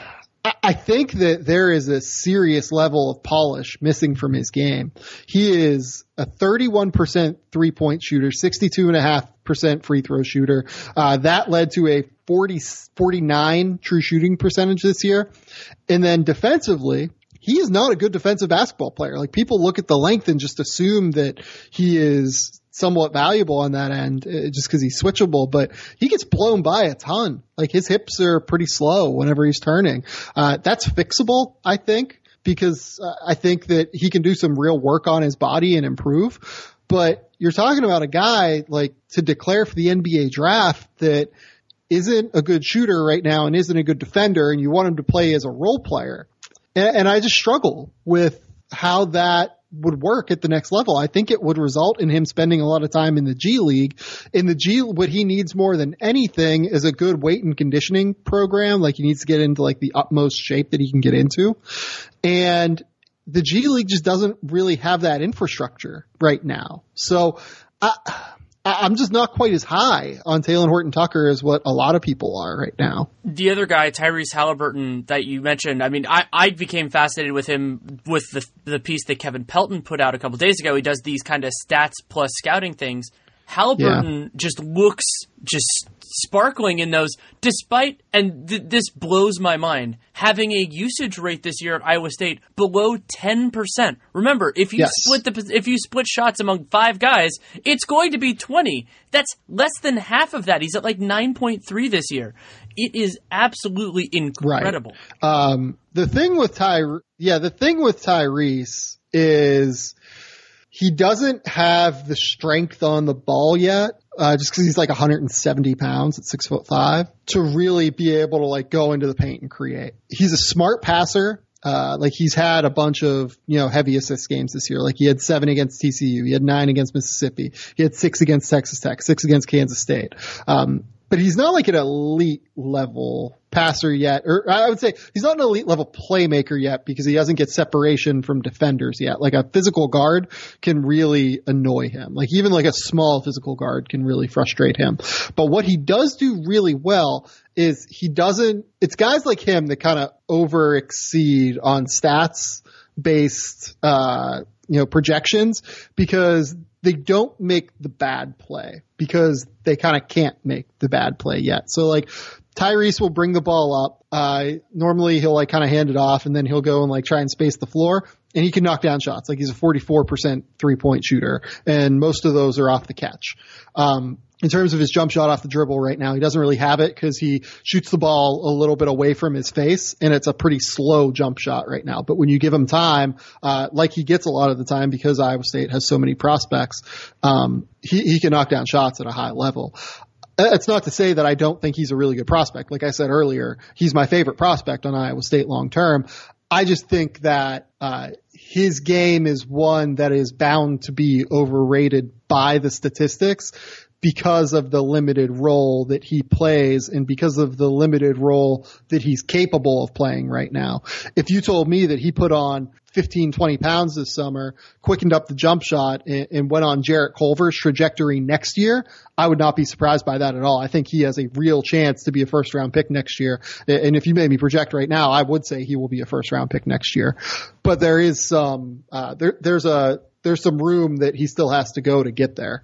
I think that there is a serious level of polish missing from his game. He is a thirty-one percent three-point shooter, sixty-two point five percent free throw shooter. Uh, that led to a forty, forty-nine true shooting percentage this year. And then defensively, he is not a good defensive basketball player. Like, people look at the length and just assume that he is somewhat valuable on that end uh, just because he's switchable, but he gets blown by a ton. Like, his hips are pretty slow whenever he's turning. Uh, that's fixable, I think, because uh, I think that he can do some real work on his body and improve. But you're talking about a guy like to declare for the N B A draft that isn't a good shooter right now and isn't a good defender, and you want him to play as a role player. And, and I just struggle with how that would work at the next level. I think it would result in him spending a lot of time in the G League. In the G, what he needs more than anything is a good weight and conditioning program. Like, he needs to get into like the utmost shape that he can get into. And the G League just doesn't really have that infrastructure right now. So I, I'm just not quite as high on Talen Horton-Tucker as what a lot of people are right now. The other guy, Tyrese Halliburton, that you mentioned, I mean, I, I became fascinated with him with the the piece that Kevin Pelton put out a couple days ago. He does these kind of stats plus scouting things. Halliburton yeah. just looks just sparkling in those, despite, and th- this blows my mind, having a usage rate this year at Iowa State below ten percent. Remember, if you yes. split the if you split shots among five guys, it's going to be twenty. That's less than half of that. He's at like nine point three this year. It is absolutely incredible. Right. Um, the thing with Ty, yeah, the thing with Tyrese is he doesn't have the strength on the ball yet. Uh, just because he's like one hundred seventy pounds at six foot five, to really be able to like go into the paint and create. He's a smart passer. Uh, like he's had a bunch of, you know, heavy assist games this year. Like he had seven against T C U. He had nine against Mississippi. He had six against Texas Tech, six against Kansas State. Um, but he's not like an elite level passer yet, or I would say he's not an elite level playmaker yet because he doesn't get separation from defenders yet. Like a physical guard can really annoy him. Like even like a small physical guard can really frustrate him. But what he does do really well is he doesn't, it's guys like him that kind of over exceed on stats based, uh, you know, projections because they don't make the bad play because they kind of can't make the bad play yet. So like Tyrese will bring the ball up. Uh, normally he'll like kind of hand it off and then he'll go and like try and space the floor and he can knock down shots. Like he's a forty-four percent three point shooter and most of those are off the catch. Um, in terms of his jump shot off the dribble right now, he doesn't really have it because he shoots the ball a little bit away from his face and it's a pretty slow jump shot right now. But when you give him time, uh, like he gets a lot of the time because Iowa State has so many prospects, um, he, he can knock down shots at a high level. It's not to say that I don't think he's a really good prospect. Like I said earlier, he's my favorite prospect on Iowa State long term. I just think that uh, his game is one that is bound to be overrated by the statistics because of the limited role that he plays and because of the limited role that he's capable of playing right now. If you told me that he put on fifteen, twenty pounds this summer, quickened up the jump shot, and, and went on Jarrett Culver's trajectory next year, I would not be surprised by that at all. I think he has a real chance to be a first round pick next year. And if you made me project right now, I would say he will be a first round pick next year. But there is some, uh, there, there's a, there's some room that he still has to go to get there.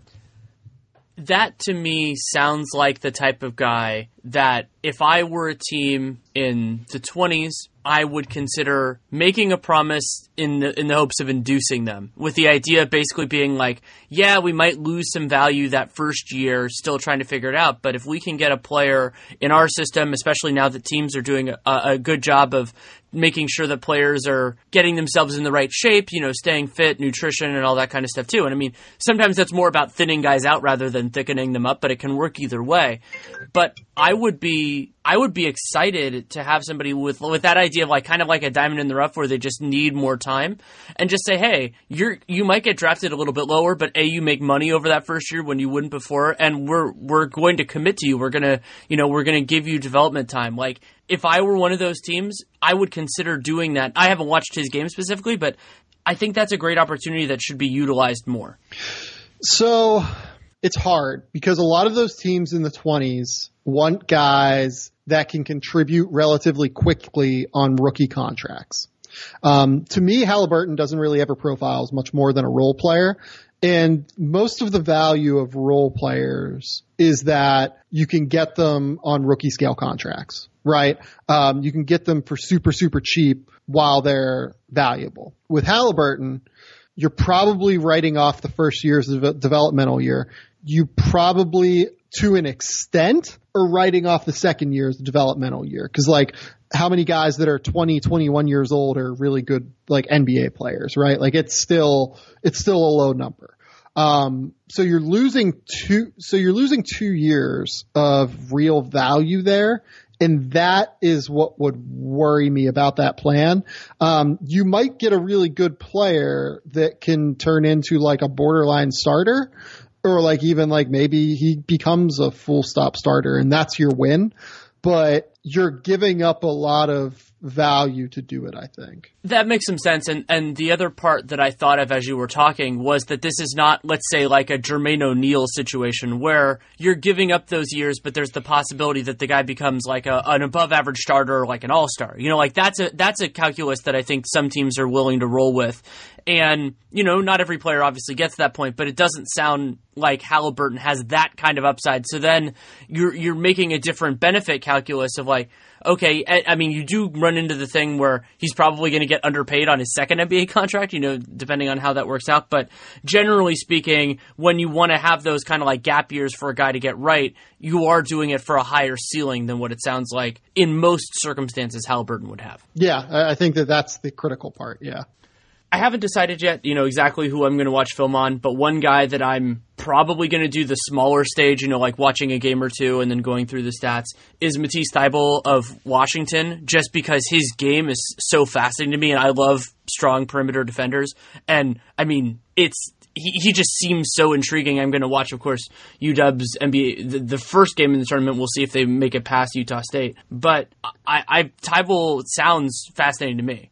That to me sounds like the type of guy that if I were a team in the twenties, I would consider making a promise in the in the hopes of inducing them, with the idea basically being like, yeah, we might lose some value that first year, still trying to figure it out, but if we can get a player in our system, especially now that teams are doing a, a good job of making sure that players are getting themselves in the right shape, you know, staying fit, nutrition, and all that kind of stuff too. And I mean, sometimes that's more about thinning guys out rather than thickening them up, but it can work either way. But I would be I would be excited to have somebody with with that idea of like kind of like a diamond in the rough where they just need more time and just say, hey, you're you might get drafted a little bit lower, but A, you make money over that first year when you wouldn't before, and we're we're going to commit to you. We're gonna you know, we're gonna give you development time. Like if I were one of those teams, I would consider doing that. I haven't watched his game specifically, but I think that's a great opportunity that should be utilized more. So it's hard because a lot of those teams in the twenties want guys that can contribute relatively quickly on rookie contracts. Um, to me, Halliburton doesn't really ever profile as much more than a role player. And most of the value of role players is that you can get them on rookie scale contracts, right? Um, you can get them for super, super cheap while they're valuable. With Halliburton, you're probably writing off the first year's of developmental year. You probably, to an extent, are writing off the second year's developmental year. Cause like, how many guys that are twenty, twenty-one years old are really good, like N B A players, right? Like it's still, it's still a low number. Um, so you're losing two, so you're losing two years of real value there. And that is what would worry me about that plan. Um, you might get a really good player that can turn into like a borderline starter, or like even like maybe he becomes a full stop starter and that's your win. But you're giving up a lot of value to do it, I think. That makes some sense. And and the other part that I thought of as you were talking was that this is not, let's say, like a Jermaine O'Neal situation where you're giving up those years, but there's the possibility that the guy becomes like a, an above average starter or like an all-star. You know, like that's a that's a calculus that I think some teams are willing to roll with. And, you know, not every player obviously gets to that point, but it doesn't sound like Haliburton has that kind of upside. So then you're you're making a different benefit calculus of like, okay, I, I mean, you do run into the thing where he's probably going to get underpaid on his second N B A contract, you know, depending on how that works out. But generally speaking, when you want to have those kind of like gap years for a guy to get right, you are doing it for a higher ceiling than what it sounds like in most circumstances Haliburton would have. Yeah, I think that that's the critical part, yeah. I haven't decided yet, you know, exactly who I'm going to watch film on, but one guy that I'm probably going to do the smaller stage, you know, like watching a game or two and then going through the stats, is Matisse Thybulle of Washington, just because his game is so fascinating to me, and I love strong perimeter defenders. And, I mean, it's he, he just seems so intriguing. I'm going to watch, of course, U W N B A. The, the first game in the tournament, we'll see if they make it past Utah State. But I, I Thybulle sounds fascinating to me.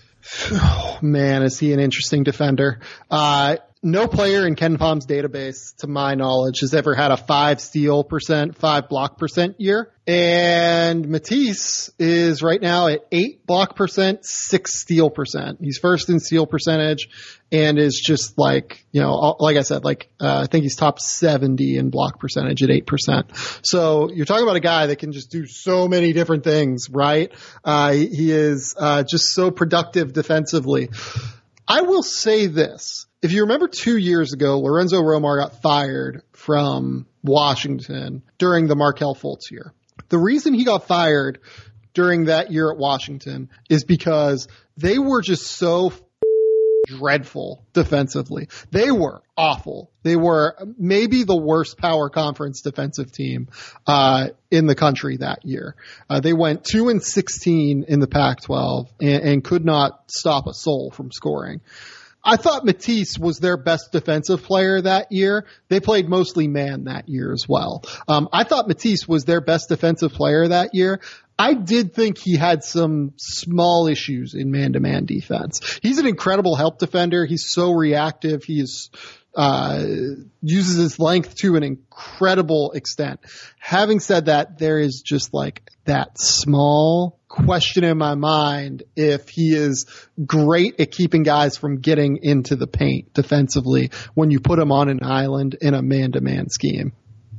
Oh, man, is he an interesting defender. Uh, no player in KenPom's database, to my knowledge, has ever had a five steal percent, five block percent year. And Matisse is right now at eight block percent, six steal percent. He's first in steal percentage and is just like, you know, like I said, like, uh, I think he's top seventy in block percentage at eight percent. So you're talking about a guy that can just do so many different things, right? Uh, he is, uh, just so productive defensively. I will say this. If you remember two years ago, Lorenzo Romar got fired from Washington during the Markelle Fultz year. The reason he got fired during that year at Washington is because they were just so dreadful defensively. They were awful. They were maybe the worst power conference defensive team uh, in the country that year. Uh, they went two and sixteen in the Pac twelve and, and could not stop a soul from scoring. I thought Matisse was their best defensive player that year. They played mostly man that year as well. Um, I thought Matisse was their best defensive player that year. I did think he had some small issues in man-to-man defense. He's an incredible help defender. He's so reactive. He is, uh, uses his length to an incredible extent. Having said that, there is just like that small question in my mind if he is great at keeping guys from getting into the paint defensively when you put him on an island in a man-to-man scheme.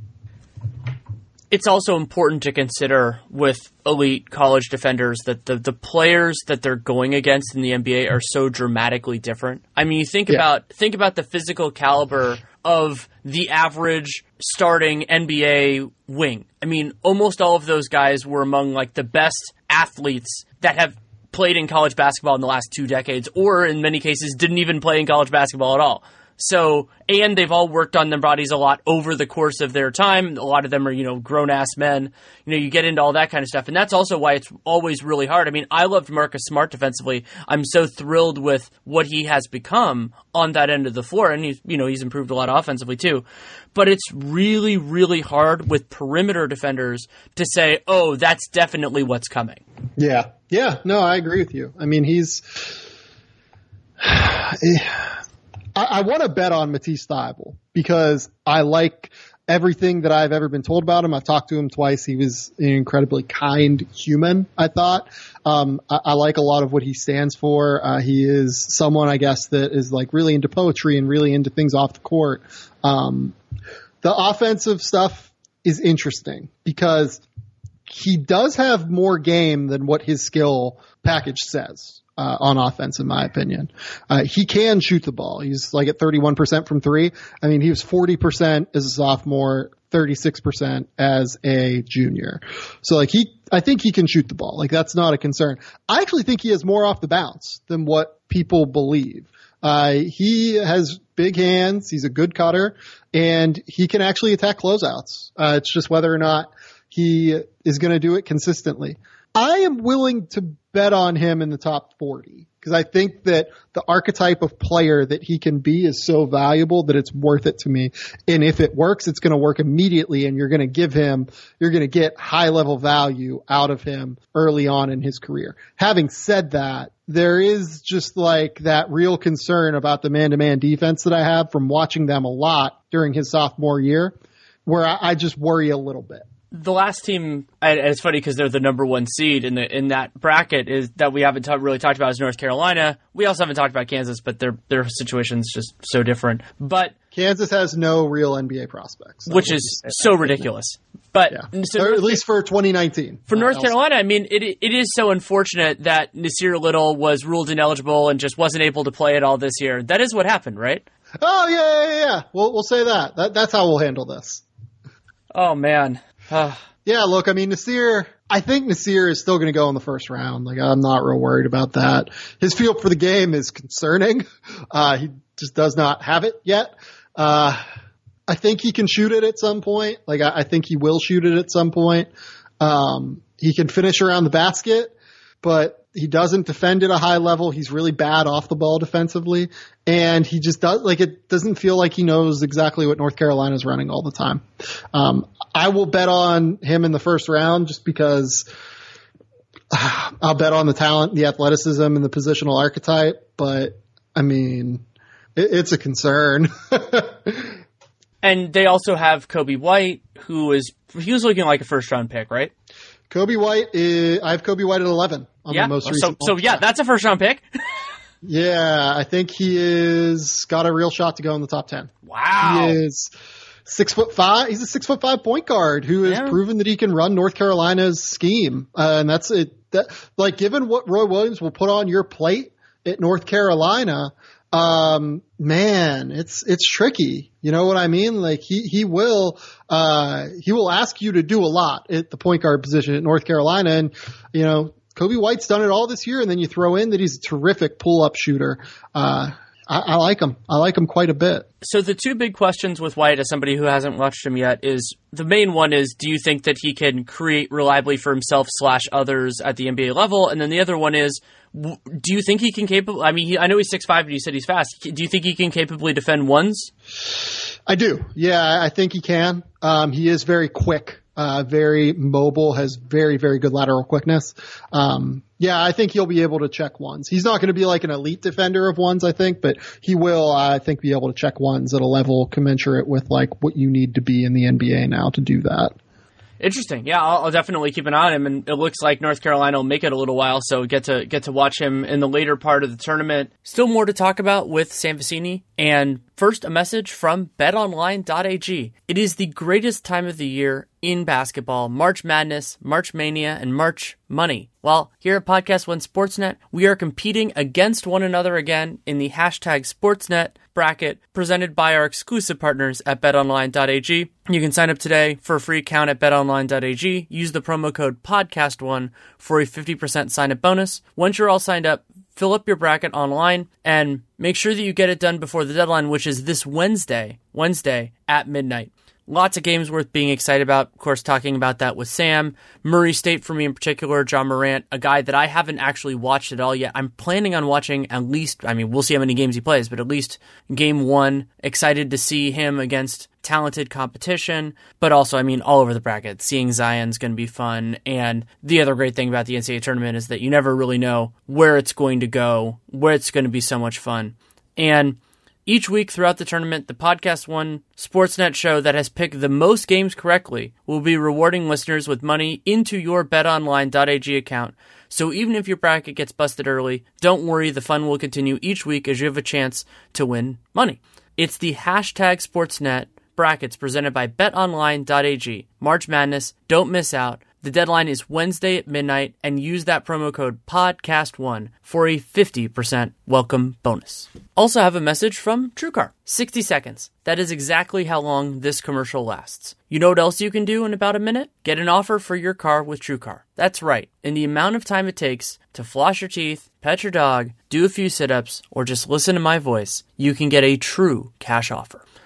It's also important to consider with elite college defenders that the, the players that they're going against in the N B A are so dramatically different. I mean, you think yeah. about think about the physical caliber of the average starting N B A wing. I mean, almost all of those guys were among like the best athletes that have played in college basketball in the last two decades, or in many cases didn't even play in college basketball at all. So, and they've all worked on their bodies a lot over the course of their time. A lot of them are, you know, grown-ass men. You know, you get into all that kind of stuff. And that's also why it's always really hard. I mean, I loved Marcus Smart defensively. I'm so thrilled with what he has become on that end of the floor. And he's, you know, he's improved a lot offensively too. But it's really, really hard with perimeter defenders to say, oh, that's definitely what's coming. Yeah. Yeah. No, I agree with you. I mean, he's... I, I want to bet on Matisse Thybulle because I like everything that I've ever been told about him. I've talked to him twice. He was an incredibly kind human, I thought. Um, I, I like a lot of what he stands for. Uh, he is someone, I guess, that is like really into poetry and really into things off the court. Um, the offensive stuff is interesting because he does have more game than what his skill package says. Uh, on offense, in my opinion. Uh, he can shoot the ball. He's like at thirty-one percent from three. I mean, he was forty percent as a sophomore, thirty-six percent as a junior. So like he, I think he can shoot the ball. Like that's not a concern. I actually think he has more off the bounce than what people believe. Uh, he has big hands. He's a good cutter and he can actually attack closeouts. Uh, it's just whether or not he is going to do it consistently. I am willing to bet on him in the top forty because I think that the archetype of player that he can be is so valuable that it's worth it to me. And if it works, it's going to work immediately, and you're going to give him, you're going to get high level value out of him early on in his career. Having said that, there is just like that real concern about the man-to-man defense that I have from watching them a lot during his sophomore year, where I, I just worry a little bit. The last team, and it's funny because they're the number one seed in the in that bracket, is that we haven't t- really talked about is North Carolina. We also haven't talked about Kansas, but their their situation's just so different. But Kansas has no real N B A prospects, which is so ridiculous. But yeah. so or at least for twenty nineteen. For North Carolina, I mean, it it is so unfortunate that Nasir Little was ruled ineligible and just wasn't able to play at all this year. That is what happened, right? Oh yeah, yeah, yeah. We'll we'll say that. That that's how we'll handle this. Oh man. Yeah, look, I mean, Nasir, I think Nasir is still going to go in the first round. Like, I'm not real worried about that. His feel for the game is concerning. Uh, he just does not have it yet. Uh, I think he can shoot it at some point. Like, I, I think he will shoot it at some point. Um, he can finish around the basket, but he doesn't defend at a high level. He's really bad off the ball defensively. And he just does, like, it doesn't feel like he knows exactly what North Carolina is running all the time. Um, I will bet on him in the first round just because uh, I'll bet on the talent, the athleticism, and the positional archetype. But, I mean, it, it's a concern. And they also have Kobe White, who is, he was looking like a first round pick, right? Kobe White is, I have Kobe White at eleven on yeah. the most recent. So, so yeah, that's a first round pick. Yeah, I think he is got a real shot to go in the top ten. Wow. He is six foot five. He's a six foot five point guard who has yeah. proven that he can run North Carolina's scheme. Uh, and that's it. That, like, given what Roy Williams will put on your plate at North Carolina, um, man, it's, it's tricky. You know what I mean? Like, he, he will, uh, he will ask you to do a lot at the point guard position at North Carolina. And, you know, Kobe White's done it all this year, and then you throw in that he's a terrific pull-up shooter. Uh, I, I like him. I like him quite a bit. So the two big questions with White, as somebody who hasn't watched him yet, is the main one is, do you think that he can create reliably for himself slash others at the N B A level? And then the other one is, do you think he can capable? I mean, he, I know he's six five, and you said he's fast. Do you think he can capably defend ones? I do. Yeah, I think he can. Um, he is very quick. Uh, very mobile, has very, very good lateral quickness. Um, yeah, I think he'll be able to check ones. He's not going to be like an elite defender of ones, I think, but he will, I think, be able to check ones at a level commensurate with like what you need to be in the N B A now to do that. Interesting. Yeah, I'll, I'll definitely keep an eye on him, and it looks like North Carolina will make it a little while, so get to get to watch him in the later part of the tournament. Still more to talk about with Sam Vecenie, and first a message from bet online dot a g. It is the greatest time of the year in basketball, March Madness, March Mania, and March Money. Well, here at Podcast One Sportsnet, we are competing against one another again in the hashtag Sportsnet bracket presented by our exclusive partners at bet online dot a g. You can sign up today for a free account at bet online dot a g. Use the promo code podcast one for a fifty percent sign-up bonus. Once you're all signed up, fill up your bracket online and make sure that you get it done before the deadline, which is this Wednesday, Wednesday at midnight. Lots of games worth being excited about. Of course, talking about that with Sam. Murray State for me in particular, John Morant, a guy that I haven't actually watched at all yet. I'm planning on watching at least, I mean, we'll see how many games he plays, but at least game one. Excited to see him against talented competition, but also, I mean, all over the bracket. Seeing Zion's going to be fun. And the other great thing about the N C double A tournament is that you never really know where it's going to go, where it's going to be so much fun. And each week throughout the tournament, the Podcast One Sportsnet show that has picked the most games correctly will be rewarding listeners with money into your bet online dot a g account. So even if your bracket gets busted early, don't worry, the fun will continue each week as you have a chance to win money. It's the hashtag Sportsnet brackets presented by bet online dot a g. March Madness, don't miss out. The deadline is Wednesday at midnight, and use that promo code podcast one for a fifty percent welcome bonus. Also have a message from TrueCar. sixty seconds. That is exactly how long this commercial lasts. You know what else you can do in about a minute? Get an offer for your car with TrueCar. That's right. In the amount of time it takes to floss your teeth, pet your dog, do a few sit-ups, or just listen to my voice, you can get a true cash offer.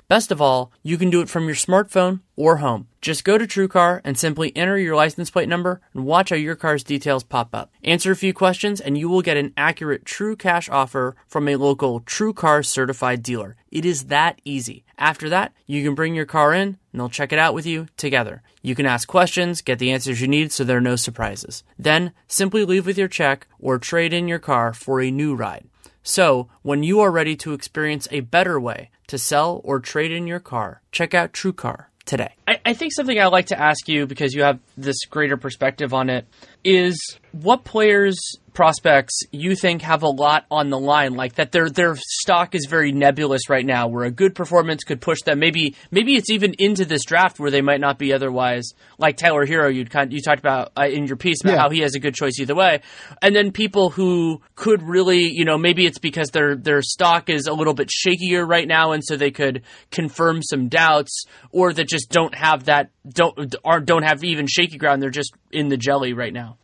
Best of all, you can do it from your smartphone or home. Just go to TrueCar and simply enter your license plate number and watch how your car's details pop up. Answer a few questions and you will get an accurate true cash offer from a local TrueCar certified dealer. It is that easy. After that, you can bring your car in and they'll check it out with you together. You can ask questions, get the answers you need so there are no surprises. Then, simply leave with your check or trade in your car for a new ride. So, when you are ready to experience a better way to sell or trade in your car, check out TrueCar today. I, I think something I'd like to ask you, because you have this greater perspective on it, is what players, prospects, you think have a lot on the line, like that their their stock is very nebulous right now, where a good performance could push them. Maybe maybe it's even into this draft where they might not be otherwise. Like Tyler Hero, you kind you talked about uh, in your piece about yeah. how he has a good choice either way. And then people who could really, you know, maybe it's because their their stock is a little bit shakier right now, and so they could confirm some doubts, or that just don't have that don't or don't have even shaky ground. They're just in the jelly right now.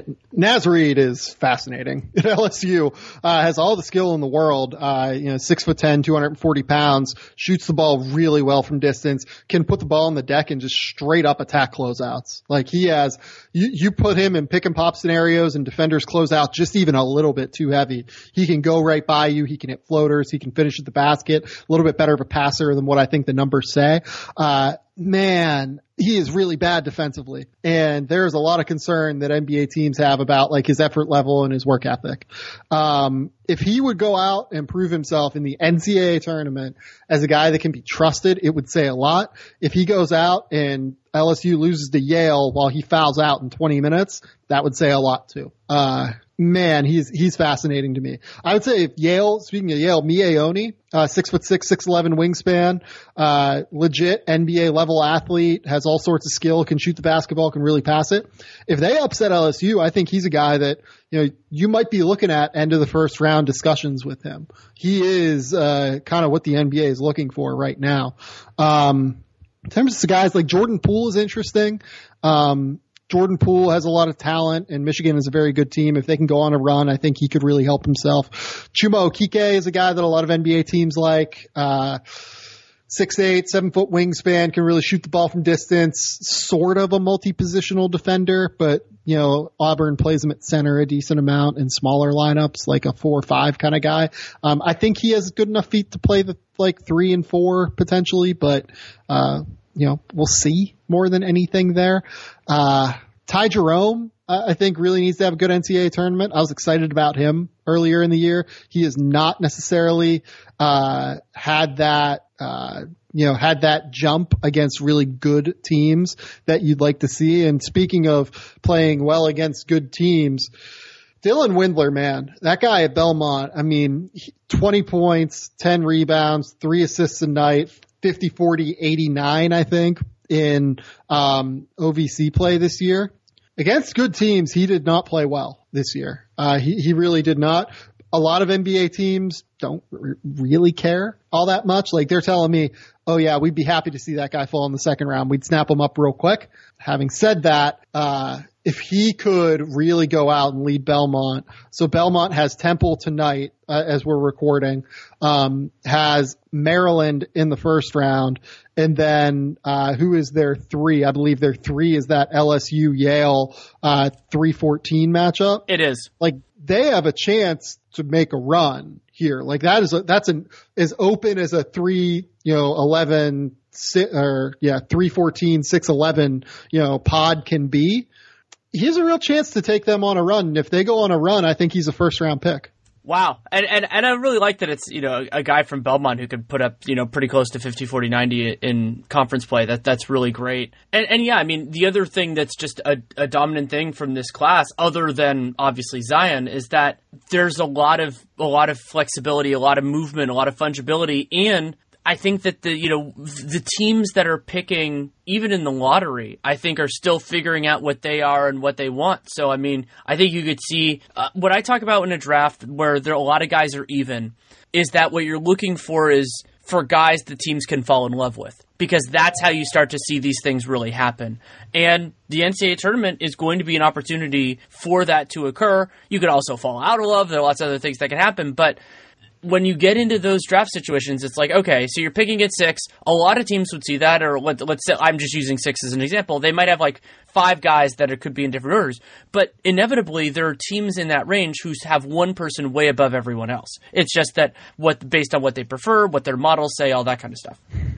Naz Reid is fascinating at L S U, uh, has all the skill in the world, uh, you know, six foot ten, two hundred forty pounds, shoots the ball really well from distance, can put the ball on the deck and just straight up attack closeouts. Like he has, you, you put him in pick and pop scenarios and defenders close out just even a little bit too heavy. He can go right by you. He can hit floaters. He can finish at the basket. A little bit better of a passer than what I think the numbers say. Uh, man, he is really bad defensively. And there's a lot of concern that N B A teams have about like his effort level and his work ethic. Um, if he would go out and prove himself in the N C double A tournament as a guy that can be trusted, it would say a lot. If he goes out and L S U loses to Yale while he fouls out in twenty minutes, that would say a lot too. Uh, man, he's, he's fascinating to me. I would say if Yale, speaking of Yale, Miye Oni, uh, six foot six, six eleven wingspan, uh, legit N B A level athlete, has all sorts of skill, can shoot the basketball, can really pass it. If they upset L S U, I think he's a guy that, you know, you might be looking at end of the first round discussions with him. He is, uh, kind of what the N B A is looking for right now. Um, in terms of guys like Jordan Poole is interesting. Um, Jordan Poole has a lot of talent, and Michigan is a very good team. If they can go on a run, I think he could really help himself. Chuma Okeke is a guy that a lot of N B A teams like. Uh, six eight, seven foot wingspan, can really shoot the ball from distance, sort of a multi-positional defender, but, you know, Auburn plays him at center a decent amount in smaller lineups, like a four or five kind of guy. Um, I think he has good enough feet to play the, like three and four potentially, but, uh, you know, we'll see more than anything there. Uh, Ty Jerome, uh, I think really needs to have a good N C double A tournament. I was excited about him earlier in the year. He has not necessarily, uh, had that, uh, you know, had that jump against really good teams that you'd like to see. And speaking of playing well against good teams, Dylan Windler, man, that guy at Belmont, I mean, twenty points, ten rebounds, three assists a night, fifty, forty, eighty-nine, I think, in um, O V C play this year. Against good teams, he did not play well this year. Uh, he, he really did not. A lot of N B A teams don't r- really care all that much. Like they're telling me, oh yeah, we'd be happy to see that guy fall in the second round. We'd snap him up real quick. Having said that, uh, if he could really go out and lead Belmont. So Belmont has Temple tonight, uh, as we're recording, um, has Maryland in the first round. And then, uh, who is their three? I believe their three is that L S U Yale, uh, three fourteen matchup. It is. Like they have a chance to make a run here. Like that is, a, that's an, as open as a three, you know, eleven, or yeah, three fourteen, six eleven, you know, pod can be. He has a real chance to take them on a run. And if they go on a run, I think he's a first round pick. Wow. And, and and I really like that it's, you know, a guy from Belmont who could put up, you know, pretty close to fifty, forty, ninety in conference play. That That's really great. And, and yeah, I mean, the other thing that's just a, a dominant thing from this class, other than obviously Zion, is that there's a lot of a lot of flexibility, a lot of movement, a lot of fungibility, and I think that the, you know, the teams that are picking, even in the lottery, I think are still figuring out what they are and what they want. So, I mean, I think you could see uh, what I talk about in a draft where there a lot of guys are even, is that what you're looking for is for guys the teams can fall in love with, because that's how you start to see these things really happen. And the N C double A tournament is going to be an opportunity for that to occur. You could also fall out of love. There are lots of other things that can happen, but when you get into those draft situations, it's like, okay, so you're picking at six. A lot of teams would see that, or let, let's say, I'm just using six as an example. They might have like five guys that it could be in different orders, but inevitably there are teams in that range who have one person way above everyone else. It's just that what based on what they prefer, what their models say, all that kind of stuff.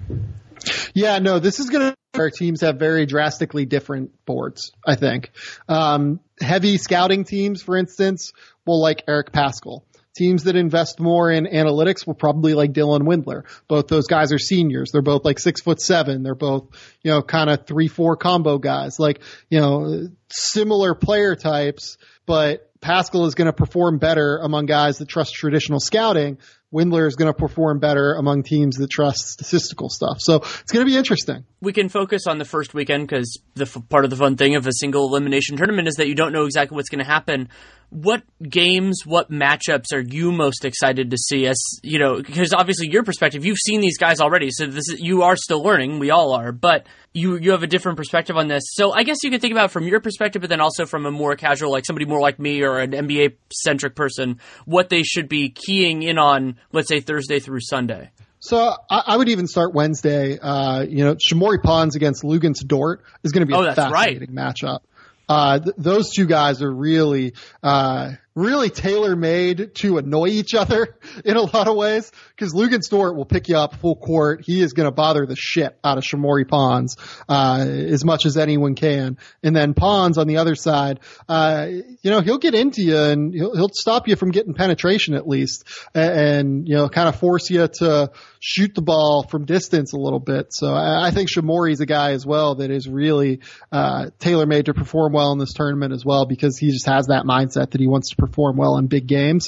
Yeah, no, this is going to our teams have very drastically different boards, I think. Um, heavy scouting teams, for instance, will like Eric Paschal. Teams that invest more in analytics will probably like Dylan Windler. Both those guys are seniors. They're both like six foot seven. They're both, you know, kind of three, four combo guys, like, you know, similar player types, but Paschal is going to perform better among guys that trust traditional scouting. Windler is going to perform better among teams that trust statistical stuff. So it's going to be interesting. We can focus on the first weekend because the f- part of the fun thing of a single elimination tournament is that you don't know exactly what's going to happen. What games, what matchups are you most excited to see? As you know, because obviously your perspective, you've seen these guys already, so this is, you are still learning. We all are, but you you have a different perspective on this. So I guess you could think about it from your perspective, but then also from a more casual, like somebody more like me or an N B A centric person, what they should be keying in on, let's say Thursday through Sunday. So I, I would even start Wednesday. Uh, you know, Shamorie Ponds against Luguentz Dort is going to be a oh, that's fascinating right. matchup. Uh, th- those two guys are really, uh, really tailor-made to annoy each other in a lot of ways, because Luguentz Dort will pick you up full court. He is going to bother the shit out of Shamorie Ponds, uh, as much as anyone can. And then Ponds on the other side, uh, you know, he'll get into you and he'll, he'll stop you from getting penetration at least, and, and you know, kind of force you to shoot the ball from distance a little bit. So I, I think Shamorie's a guy as well that is really, uh, tailor-made to perform well in this tournament as well, because he just has that mindset that he wants to perform well in big games.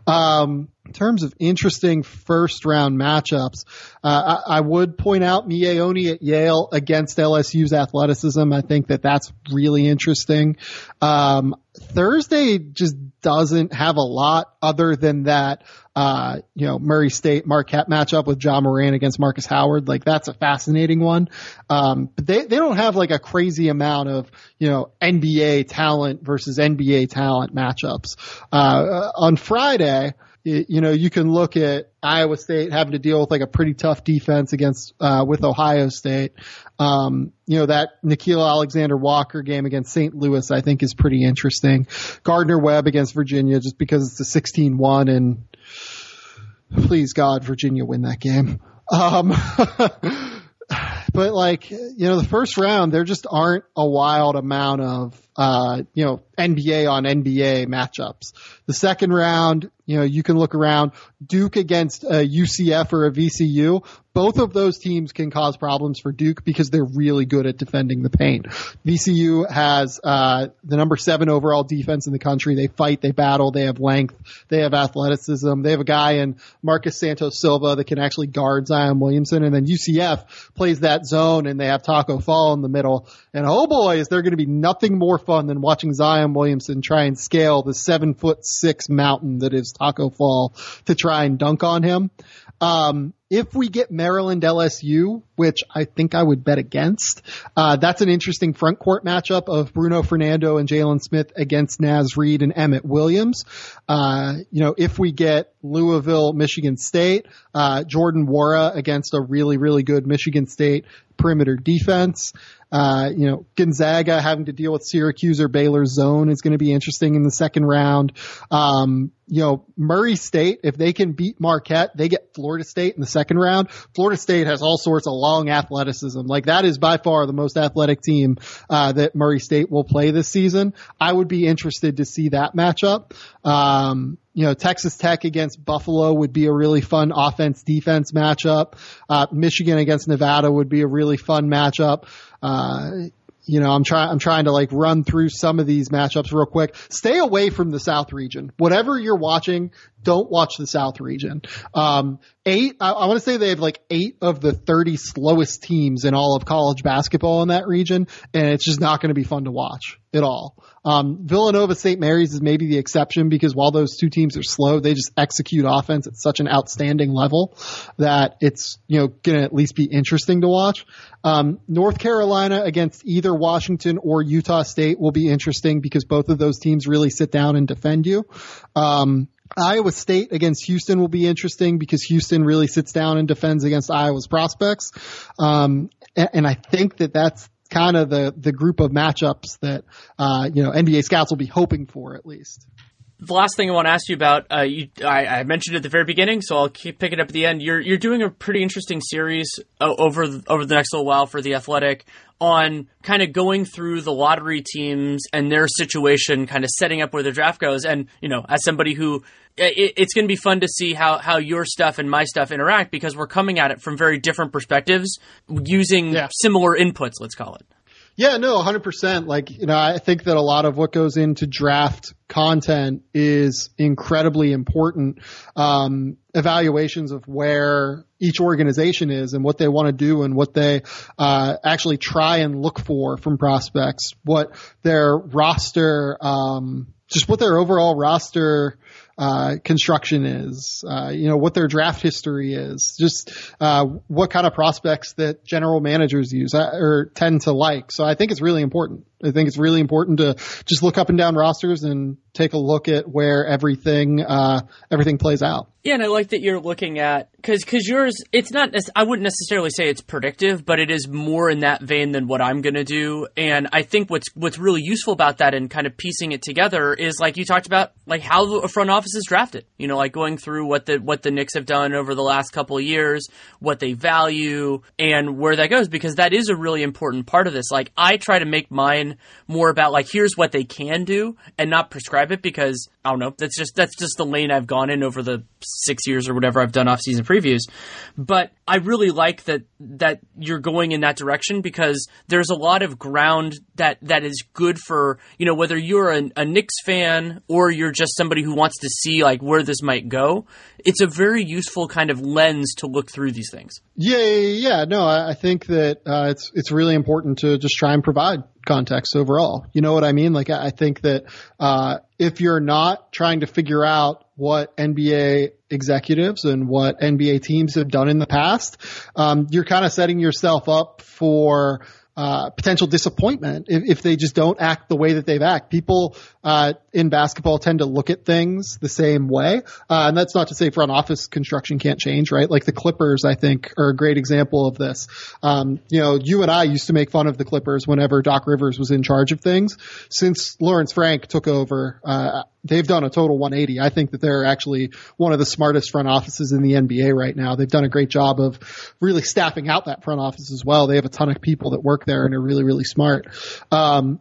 Um, in terms of interesting first round matchups, uh, I, I would point out Miye Oni at Yale against L S U's athleticism. I think that that's really interesting. Um, Thursday just doesn't have a lot other than that, uh, you know, Murray State Marquette matchup with John Moran against Marcus Howard. Like, that's a fascinating one. Um, but they, they don't have like a crazy amount of, you know, N B A talent versus N B A talent matchups. Uh, on Friday, you know, you can look at Iowa State having to deal with like a pretty tough defense against, uh, with Ohio State. Um, you know, that Nickeil Alexander-Walker game against Saint Louis, I think, is pretty interesting. Gardner-Webb against Virginia, just because it's a sixteen one, and please God, Virginia win that game. Um, but like, you know, the first round, there just aren't a wild amount of, uh, you know, N B A on N B A matchups. The second round, you know, you can look around. Duke against a U C F or a V C U. Both of those teams can cause problems for Duke because they're really good at defending the paint. V C U has uh the number seven overall defense in the country. They fight, they battle, they have length, they have athleticism. They have a guy in Marcus Santos Silva that can actually guard Zion Williamson. And then U C F plays that zone, and they have Taco Fall in the middle. And oh boy, is there going to be nothing more fun than watching Zion Williamson try and scale the seven foot six mountain that is Taco Fall to try and dunk on him. Um, if we get Maryland L S U, which I think I would bet against, uh, that's an interesting front court matchup of Bruno Fernando and Jalen Smith against Naz Reid and Emmett Williams. Uh, you know, if we get Louisville, Michigan State, uh, Jordan Nwora against a really, really good Michigan State perimeter defense. Uh, you know, Gonzaga having to deal with Syracuse or Baylor zone is going to be interesting in the second round. Um, you know, Murray State, if they can beat Marquette, they get Florida State in the second round. Florida State has all sorts of long athleticism. Like, that is by far the most athletic team, uh, that Murray State will play this season. I would be interested to see that matchup. Um, You know, Texas Tech against Buffalo would be a really fun offense-defense matchup. Uh, Michigan against Nevada would be a really fun matchup. Uh, you know, I'm trying, I'm trying to like run through some of these matchups real quick. Stay away from the South region. Whatever you're watching, don't watch the South region. Um, eight, I, I want to say they have like eight of the thirty slowest teams in all of college basketball in that region, and it's just not going to be fun to watch at all. Um, Villanova Saint Mary's is maybe the exception, because while those two teams are slow, they just execute offense at such an outstanding level that it's, you know, going to at least be interesting to watch. Um, North Carolina against either Washington or Utah State will be interesting because both of those teams really sit down and defend you. Um, Iowa State against Houston will be interesting because Houston really sits down and defends against Iowa's prospects. Um, and, and I think that that's kind of the, the group of matchups that, uh, you know, N B A scouts will be hoping for at least. The last thing I want to ask you about, uh, you, I, I mentioned it at the very beginning, so I'll keep picking it up at the end. You're you're doing a pretty interesting series uh, over the, over the next little while for The Athletic on kind of going through the lottery teams and their situation, kind of setting up where the draft goes. And, you know, as somebody who it, it's going to be fun to see how, how your stuff and my stuff interact because we're coming at it from very different perspectives using yeah. similar inputs, let's call it. Yeah, no, one hundred percent. Like, you know, I think that a lot of what goes into draft content is incredibly important. Um, evaluations of where each organization is and what they want to do and what they uh, actually try and look for from prospects, what their roster, um, just what their overall roster uh, construction is, uh, you know, what their draft history is, just uh, what kind of prospects that general managers use uh, or tend to like. So I think it's really important. I think it's really important to just look up and down rosters and take a look at where everything uh, everything plays out. Yeah, and I like that you're looking at because because yours it's not I wouldn't necessarily say it's predictive, but it is more in that vein than what I'm going to do. And I think what's what's really useful about that and kind of piecing it together is like you talked about like how the front office is drafted. You know, like going through what the what the Knicks have done over the last couple of years, what they value, and where that goes because that is a really important part of this. Like I try to make mine more about like here's what they can do and not prescribe it because I don't know that's just that's just the lane I've gone in over the six years or whatever I've done off-season previews. But I really like that that you're going in that direction because there's a lot of ground that that is good for, you know, whether you're a, a Knicks fan or you're just somebody who wants to see like where this might go. It's a very useful kind of lens to look through these things. Yeah, yeah, yeah. No, I, I think that uh, it's it's really important to just try and provide context overall. You know what I mean? Like I think that uh, if you're not trying to figure out what N B A executives and what N B A teams have done in the past, um, you're kind of setting yourself up for uh, potential disappointment if, if they just don't act the way that they've acted. People uh, in basketball tend to look at things the same way. Uh, and that's not to say front office construction can't change, right? Like the Clippers, I think, are a great example of this. Um, you know, you and I used to make fun of the Clippers whenever Doc Rivers was in charge of things. Since Lawrence Frank took over, uh, they've done a total one eighty. I think that they're actually one of the smartest front offices in the N B A right now. They've done a great job of really staffing out that front office as well. They have a ton of people that work there and are really, really smart. Um,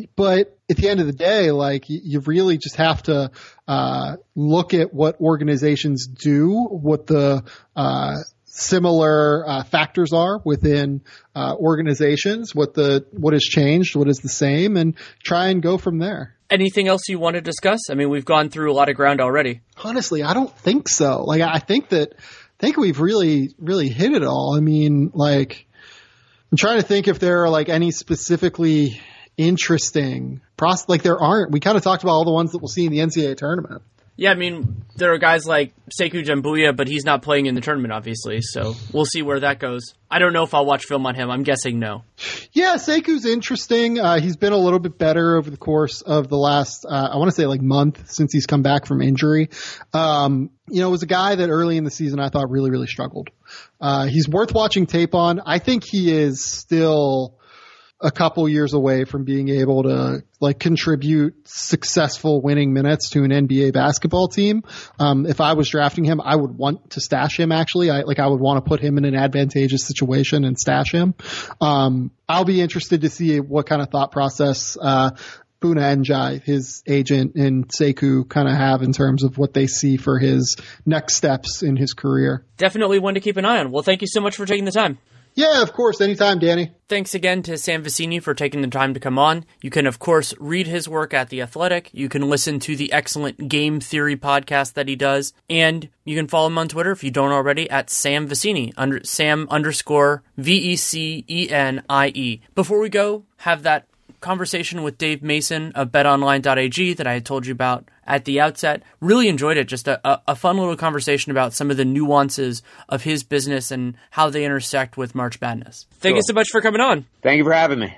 but at the end of the day, like you really just have to uh, look at what organizations do, what the uh, similar uh, factors are within uh, organizations, what the what has changed, what is the same, and try and go from there. Anything else you want to discuss? I mean, we've gone through a lot of ground already. Honestly, I don't think so. Like, I think that, I think we've really, really hit it all. I mean, like, I'm trying to think if there are like any specifically interesting pros, like there aren't. We kind of talked about all the ones that we'll see in the N C double A tournament. Yeah, I mean, there are guys like Sekou Doumbouya, but he's not playing in the tournament, obviously, so we'll see where that goes. I don't know if I'll watch film on him. I'm guessing no. Yeah, Sekou's interesting. Uh, he's been a little bit better over the course of the last, uh, I want to say like month since he's come back from injury. Um, you know, it was a guy that early in the season I thought really, really struggled. Uh, he's worth watching tape on. I think he is still a couple years away from being able to like contribute successful winning minutes to an N B A basketball team. Um, if I was drafting him, I would want to stash him actually. I like, I would want to put him in an advantageous situation and stash him. Um, I'll be interested to see what kind of thought process, uh, Bouna Ndiaye, his agent, and Sekou kind of have in terms of what they see for his next steps in his career. Definitely one to keep an eye on. Well, thank you so much for taking the time. Yeah, of course. Anytime, Danny. Thanks again to Sam Vecenie for taking the time to come on. You can, of course, read his work at The Athletic. You can listen to the excellent Game Theory podcast that he does. And you can follow him on Twitter, if you don't already, at Sam Vecenie, under, Sam underscore V E C E N I E. Before we go, have that conversation with Dave Mason of bet online dot a g that I had told you about at the outset. Really enjoyed it. Just a, a, a fun little conversation about some of the nuances of his business and how they intersect with March Madness. Thank cool. you so much for coming on. Thank you for having me.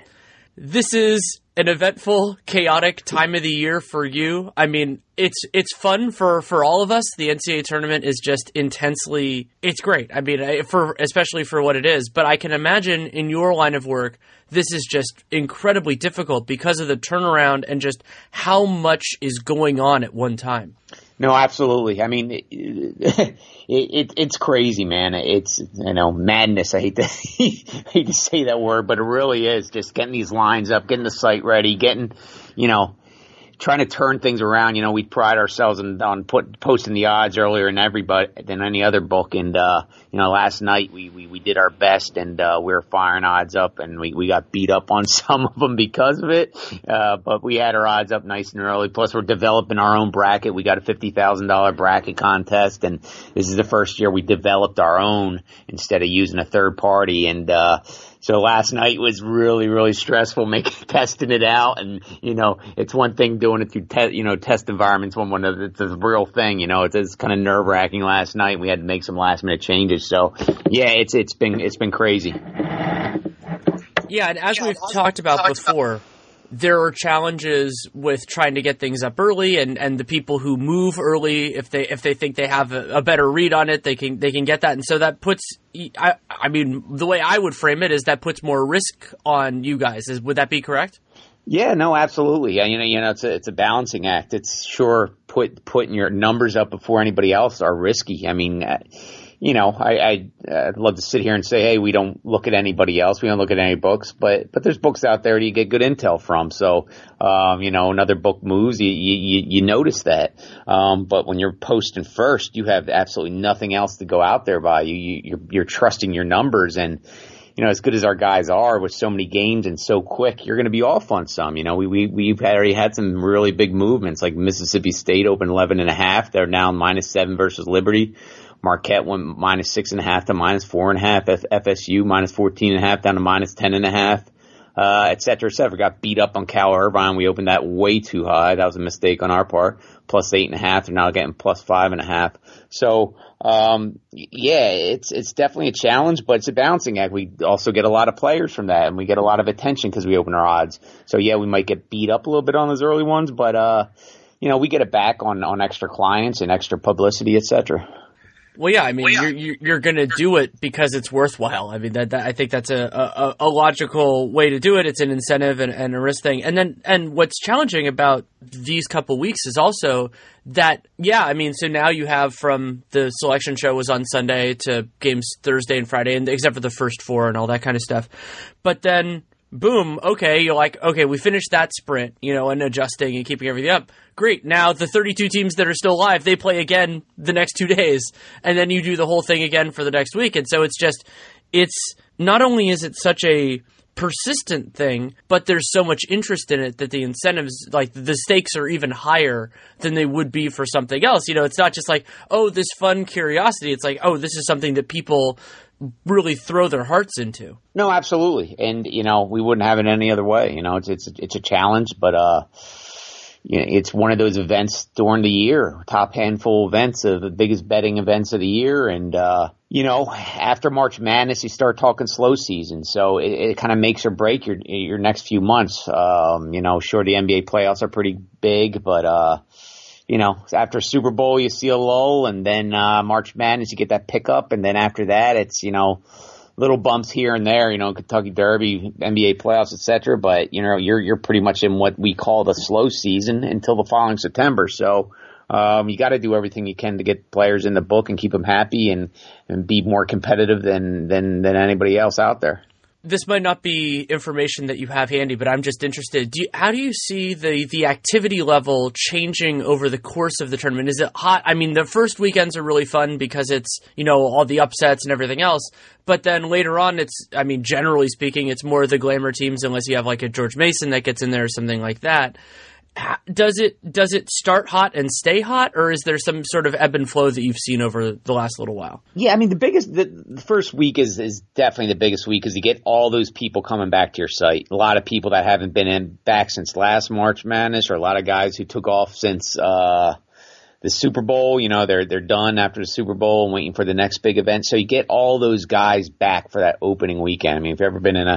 this is an eventful, chaotic time of the year for you. I mean, it's it's fun for, for all of us. The N C double A tournament is just intensely, it's great. I mean, for especially for what it is. But I can imagine in your line of work, this is just incredibly difficult because of the turnaround and just how much is going on at one time. No, absolutely. I mean, it, it, it, it's crazy, man. It's, you know, madness. I hate to I hate to say that word, but it really is just getting these lines up, getting the site ready, getting, you know, trying to turn things around. You know, we pride ourselves on, on put, posting the odds earlier than everybody than any other book. And, uh, you know, last night we, we, we did our best and, uh, we were firing odds up and we, we got beat up on some of them because of it. Uh, but we had our odds up nice and early. Plus we're developing our own bracket. We got a fifty thousand dollars bracket contest. And this is the first year we developed our own instead of using a third party. And, uh, So last night was really, really stressful, making testing it out, and you know, it's one thing doing it through te- you know test environments. One, one of it's a real thing, you know. It's, it's kind of nerve wracking. Last night we had to make some last minute changes. So yeah, it's it's been it's been crazy. Yeah, and as we've talked about before, there are challenges with trying to get things up early, and, and the people who move early, if they if they think they have a, a better read on it, they can they can get that, and so that puts. I I mean, the way I would frame it is that puts more risk on you guys. Is would that be correct? Yeah, no, absolutely. You know, you know, it's a it's a balancing act. It's sure put putting your numbers up before anybody else are risky. I mean. Uh, You know, I, I, I'd love to sit here and say, hey, we don't look at anybody else. We don't look at any books, but, but there's books out there that you get good intel from. So, um, you know, another book moves, you, you, you notice that. Um, but when you're posting first, you have absolutely nothing else to go out there by. You, you, you're, you're trusting your numbers. And, you know, as good as our guys are with so many games and so quick, you're going to be off on some. You know, we, we, we've already had some really big movements, like Mississippi State opened eleven and a half. They're now minus seven versus Liberty. Marquette went minus six and a half to minus four and a half. F- FSU minus fourteen and a half down to minus ten and a half, uh, et cetera, et cetera. Got beat up on Cal Irvine. We opened that way too high. That was a mistake on our part. Plus eight and a half. They're now getting plus five and a half. So, um, yeah, it's, it's definitely a challenge, but it's a balancing act. We also get a lot of players from that and we get a lot of attention because we open our odds. So yeah, we might get beat up a little bit on those early ones, but, uh, you know, we get it back on, on extra clients and extra publicity, et cetera. Well, yeah, I mean, well, yeah. you're you're going to do it because it's worthwhile. I mean, that, that I think that's a, a, a logical way to do it. It's an incentive and, and a risk thing. And then, and what's challenging about these couple weeks is also that, yeah, I mean, so now you have from the selection show was on Sunday to games Thursday and Friday, and except for the first four and all that kind of stuff. But then, boom, okay, you're like, okay, we finished that sprint, you know, and adjusting and keeping everything up. Great. Now the thirty-two teams that are still alive, they play again the next two days. And then you do the whole thing again for the next week. And so it's just, it's not only is it such a persistent thing, but there's so much interest in it that the incentives, like the stakes are even higher than they would be for something else. You know, it's not just like, oh, this fun curiosity. It's like, oh, this is something that people really throw their hearts into. No, absolutely. And, you know, we wouldn't have it any other way. You know, it's, it's, it's a challenge, but, uh, you know, it's one of those events during the year, top handful events of the biggest betting events of the year. And, uh, you know, after March Madness, you start talking slow season. So it, it kind of makes or break your, your next few months. Um, you know, sure, the N B A playoffs are pretty big, but, uh, you know, after Super Bowl, you see a lull, and then, uh, March Madness, you get that pickup. And then after that, it's, you know, little bumps here and there, you know, Kentucky Derby, N B A playoffs, et cetera. But, you know, you're, you're pretty much in what we call the slow season until the following September. So, um, you got to do everything you can to get players in the book and keep them happy and, and be more competitive than, than, than anybody else out there. This might not be information that you have handy, but I'm just interested. Do you, how do you see the, the activity level changing over the course of the tournament? Is it hot? I mean, the first weekends are really fun because it's, you know, all the upsets and everything else. But then later on, it's, I mean, generally speaking, it's more the glamour teams, unless you have like a George Mason that gets in there or something like that. Does it does it start hot and stay hot, or is there some sort of ebb and flow that you've seen over the last little while? Yeah, I mean, the biggest, the, the first week is, is definitely the biggest week because you get all those people coming back to your site. A lot of people that haven't been in back since last March Madness, or a lot of guys who took off since uh, the Super Bowl. You know, they're they're done after the Super Bowl and waiting for the next big event. So you get all those guys back for that opening weekend. I mean, if you've ever been in a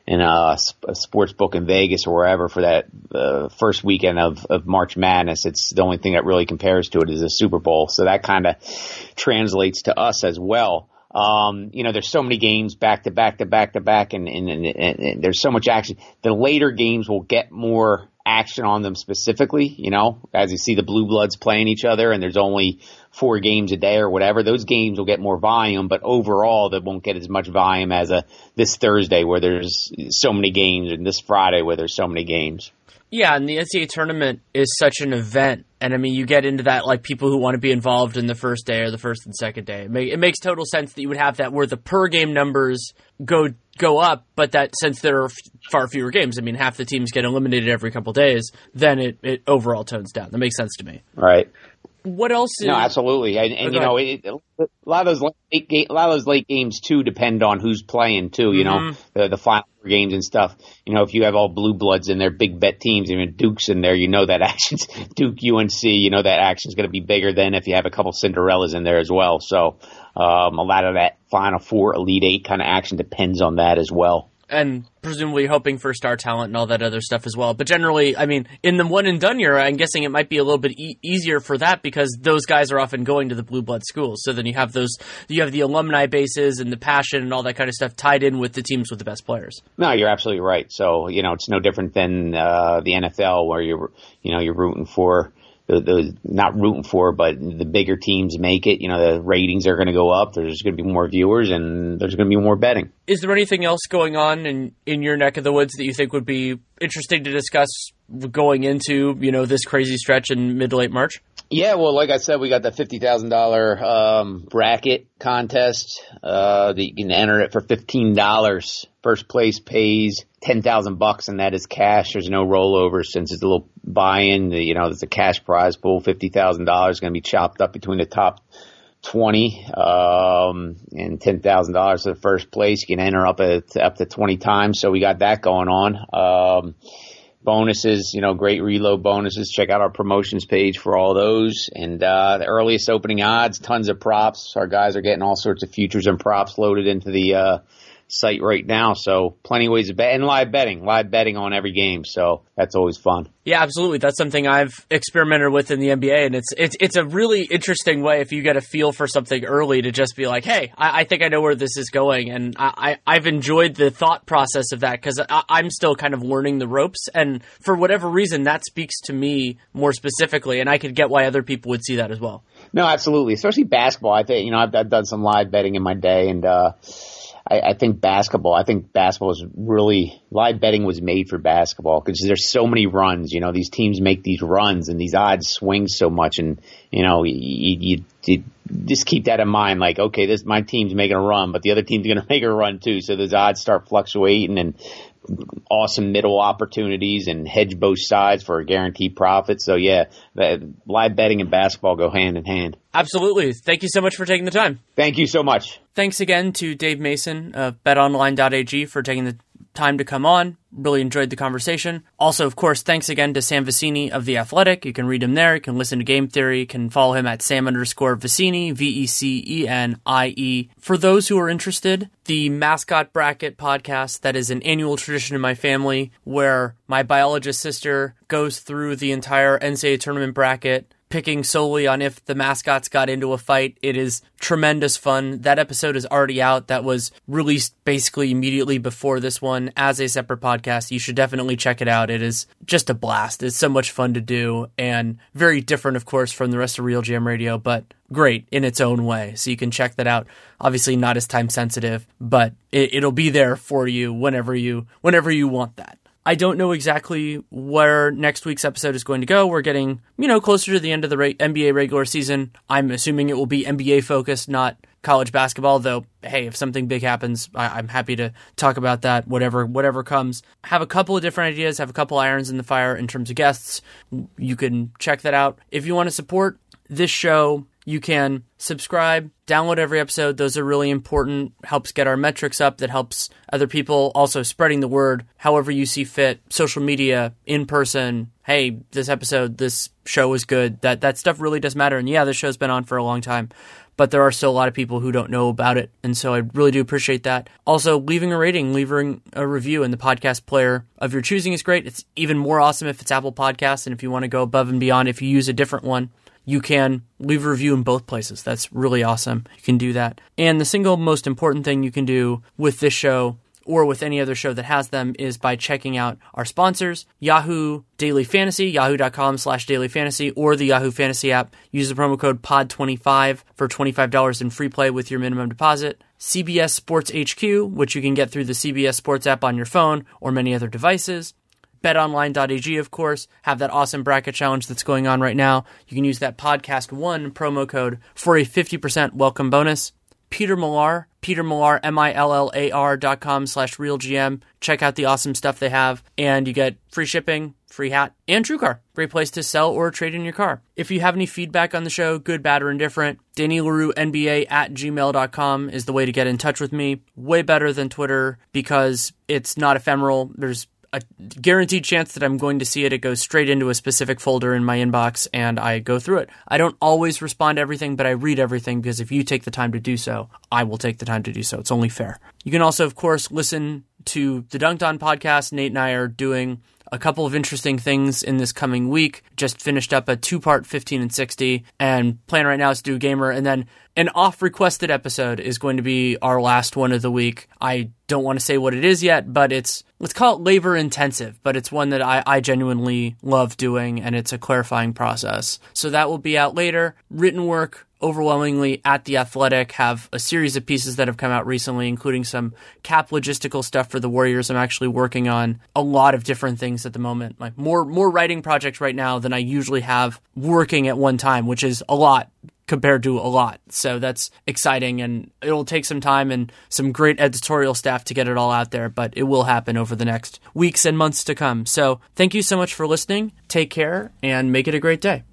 in a, a sports book in Vegas or wherever for that uh, first weekend of, of March Madness. It's the only thing that really compares to it is the Super Bowl. So that kind of translates to us as well. Um, you know, there's so many games back to back to back to back, and, and, and, and there's so much action. The later games will get more action on them specifically, you know, as you see the Blue Bloods playing each other and there's only four games a day or whatever. Those games will get more volume, but overall they won't get as much volume as a this Thursday where there's so many games, and this Friday where there's so many games. Yeah, and the N C double A tournament is such an event. And I mean, you get into that, like, people who want to be involved in the first day or the first and second day. It, make, it makes total sense that you would have that where the per game numbers go go up, but that since there are f- far fewer games, I mean, half the teams get eliminated every couple days, then it, it overall tones down. That makes sense to me. Right. What else? Is, no, absolutely, and, and you know, it, a lot of those late ga- a lot of those late games too depend on who's playing too. You mm-hmm. know, the the final games and stuff. You know, if you have all Blue Bloods in there, big bet teams, even Duke's in there, you know that action's Duke, U N C. You know that action's going to be bigger than if you have a couple Cinderellas in there as well. So um, a lot of that Final Four, Elite Eight kind of action depends on that as well. And presumably hoping for star talent and all that other stuff as well. But generally, I mean, in the one and done era, I'm guessing it might be a little bit e- easier for that because those guys are often going to the blue blood schools. So then you have those, you have the alumni bases and the passion and all that kind of stuff tied in with the teams with the best players. No, you're absolutely right. So, you know, it's no different than uh, the N F L where you're, you know, you're rooting for The, the not rooting for, but the bigger teams make it. You know, the ratings are going to go up. There's going to be more viewers, and there's going to be more betting. Is there anything else going on in, in your neck of the woods that you think would be interesting to discuss going into, you know, this crazy stretch in mid to late March? Yeah, well, like I said, we got the fifty thousand dollars um, bracket contest. Uh, that you can enter it for fifteen dollars. First place pays ten thousand bucks, and that is cash. There's no rollover since it's a little buy-in. You know, there's a cash prize pool. fifty thousand dollars is going to be chopped up between the top twenty, um, and ten thousand dollars for the first place. You can enter up at, up to twenty times. So we got that going on. Um, bonuses, you know, great reload bonuses. Check out our promotions page for all those. And, uh, the earliest opening odds, tons of props. Our guys are getting all sorts of futures and props loaded into the, uh, site right now, so plenty of ways to bet, and live betting, live betting on every game, so that's always fun. Yeah, absolutely. That's something I've experimented with in the N B A, and it's it's it's a really interesting way if you get a feel for something early to just be like, hey, I, I think I know where this is going, and I, I, I've enjoyed the thought process of that because I'm still kind of learning the ropes, and for whatever reason, that speaks to me more specifically, and I could get why other people would see that as well. No, absolutely, especially basketball. I think, you know, I've, I've done some live betting in my day, and uh I, I think basketball, I think basketball is really, live betting was made for basketball because there's so many runs, you know, these teams make these runs and these odds swing so much. And, you know, you, you, you just keep that in mind. Like, okay, this, my team's making a run, but the other team's going to make a run too. So those odds start fluctuating, and awesome middle opportunities and hedge both sides for a guaranteed profit. So yeah, live betting and basketball go hand in hand. Absolutely. Thank you so much for taking the time. Thank you so much. Thanks again to Dave Mason of bet online dot a g for taking the time to come on. Really enjoyed the conversation. Also, of course, thanks again to Sam Vecenie of The Athletic. You can read him there. You can listen to Game Theory. You can follow him at Sam underscore Vecenie, V E C E N I E. For those who are interested, the Mascot Bracket podcast, that is an annual tradition in my family where my biologist sister goes through the entire N C double A tournament bracket, picking solely on if the mascots got into a fight. It is tremendous fun. That episode is already out. That was released basically immediately before this one as a separate podcast. You should definitely check it out. It is just a blast. It's so much fun to do and very different, of course, from the rest of Real Jam Radio, but great in its own way. So you can check that out. Obviously not as time sensitive, but it, it'll be there for you whenever you whenever you want that. I don't know exactly where next week's episode is going to go. We're getting, you know, closer to the end of the re- N B A regular season. I'm assuming it will be N B A focused, not college basketball, though, hey, if something big happens, I- I'm happy to talk about that, whatever whatever comes. Have a couple of different ideas, have a couple irons in the fire in terms of guests. You can check that out. If you want to support this show, you can subscribe, download every episode. Those are really important. Helps get our metrics up. That helps other people. Also spreading the word however you see fit. Social media, in person. Hey, this episode, this show is good. That that stuff really does matter. And yeah, this show's been on for a long time. but there are still a lot of people who don't know about it. And so I really do appreciate that. Also, leaving a rating, leaving a review in the podcast player of your choosing is great. It's even more awesome if it's Apple Podcasts. And if you want to go above and beyond, if you use a different one, you can leave a review in both places. That's really awesome. You can do that. And the single most important thing you can do with this show or with any other show that has them is by checking out our sponsors, Yahoo Daily Fantasy, yahoo.com slash daily fantasy, or the Yahoo Fantasy app. Use the promo code P O D twenty-five for twenty-five dollars in free play with your minimum deposit. C B S Sports H Q, which you can get through the C B S Sports app on your phone or many other devices. bet online dot a g, of course, have that awesome bracket challenge that's going on right now. You can use that podcast one promo code for a fifty percent welcome bonus. Peter Millar, Peter Millar, M I L L A R dot com slash real G M. Check out the awesome stuff they have, and you get free shipping, free hat, and TrueCar. Great place to sell or trade in your car. If you have any feedback on the show, good, bad, or indifferent, Danny Leroux N B A at gmail dot com is the way to get in touch with me. Way better than Twitter because it's not ephemeral. There's a guaranteed chance that I'm going to see it. It goes straight into a specific folder in my inbox, and I go through it. I don't always respond to everything, but I read everything because if you take the time to do so, I will take the time to do so. It's only fair. You can also, of course, listen to the Dunked On podcast. Nate and I are doing a couple of interesting things in this coming week. Just finished up a two-part fifteen and sixty, and plan right now is to do Gamer, and then an off-requested episode is going to be our last one of the week. I don't want to say what it is yet, but it's, let's call it labor-intensive, but it's one that I, I genuinely love doing, and it's a clarifying process. So that will be out later. Written work, overwhelmingly at The Athletic, have a series of pieces that have come out recently, including some cap logistical stuff for the Warriors. I'm actually working on a lot of different things at the moment, like more more writing projects right now than I usually have working at one time, which is a lot compared to a lot. So that's exciting, and it'll take some time and some great editorial staff to get it all out there, but it will happen over the next weeks and months to come. So thank you so much for listening. Take care and make it a great day.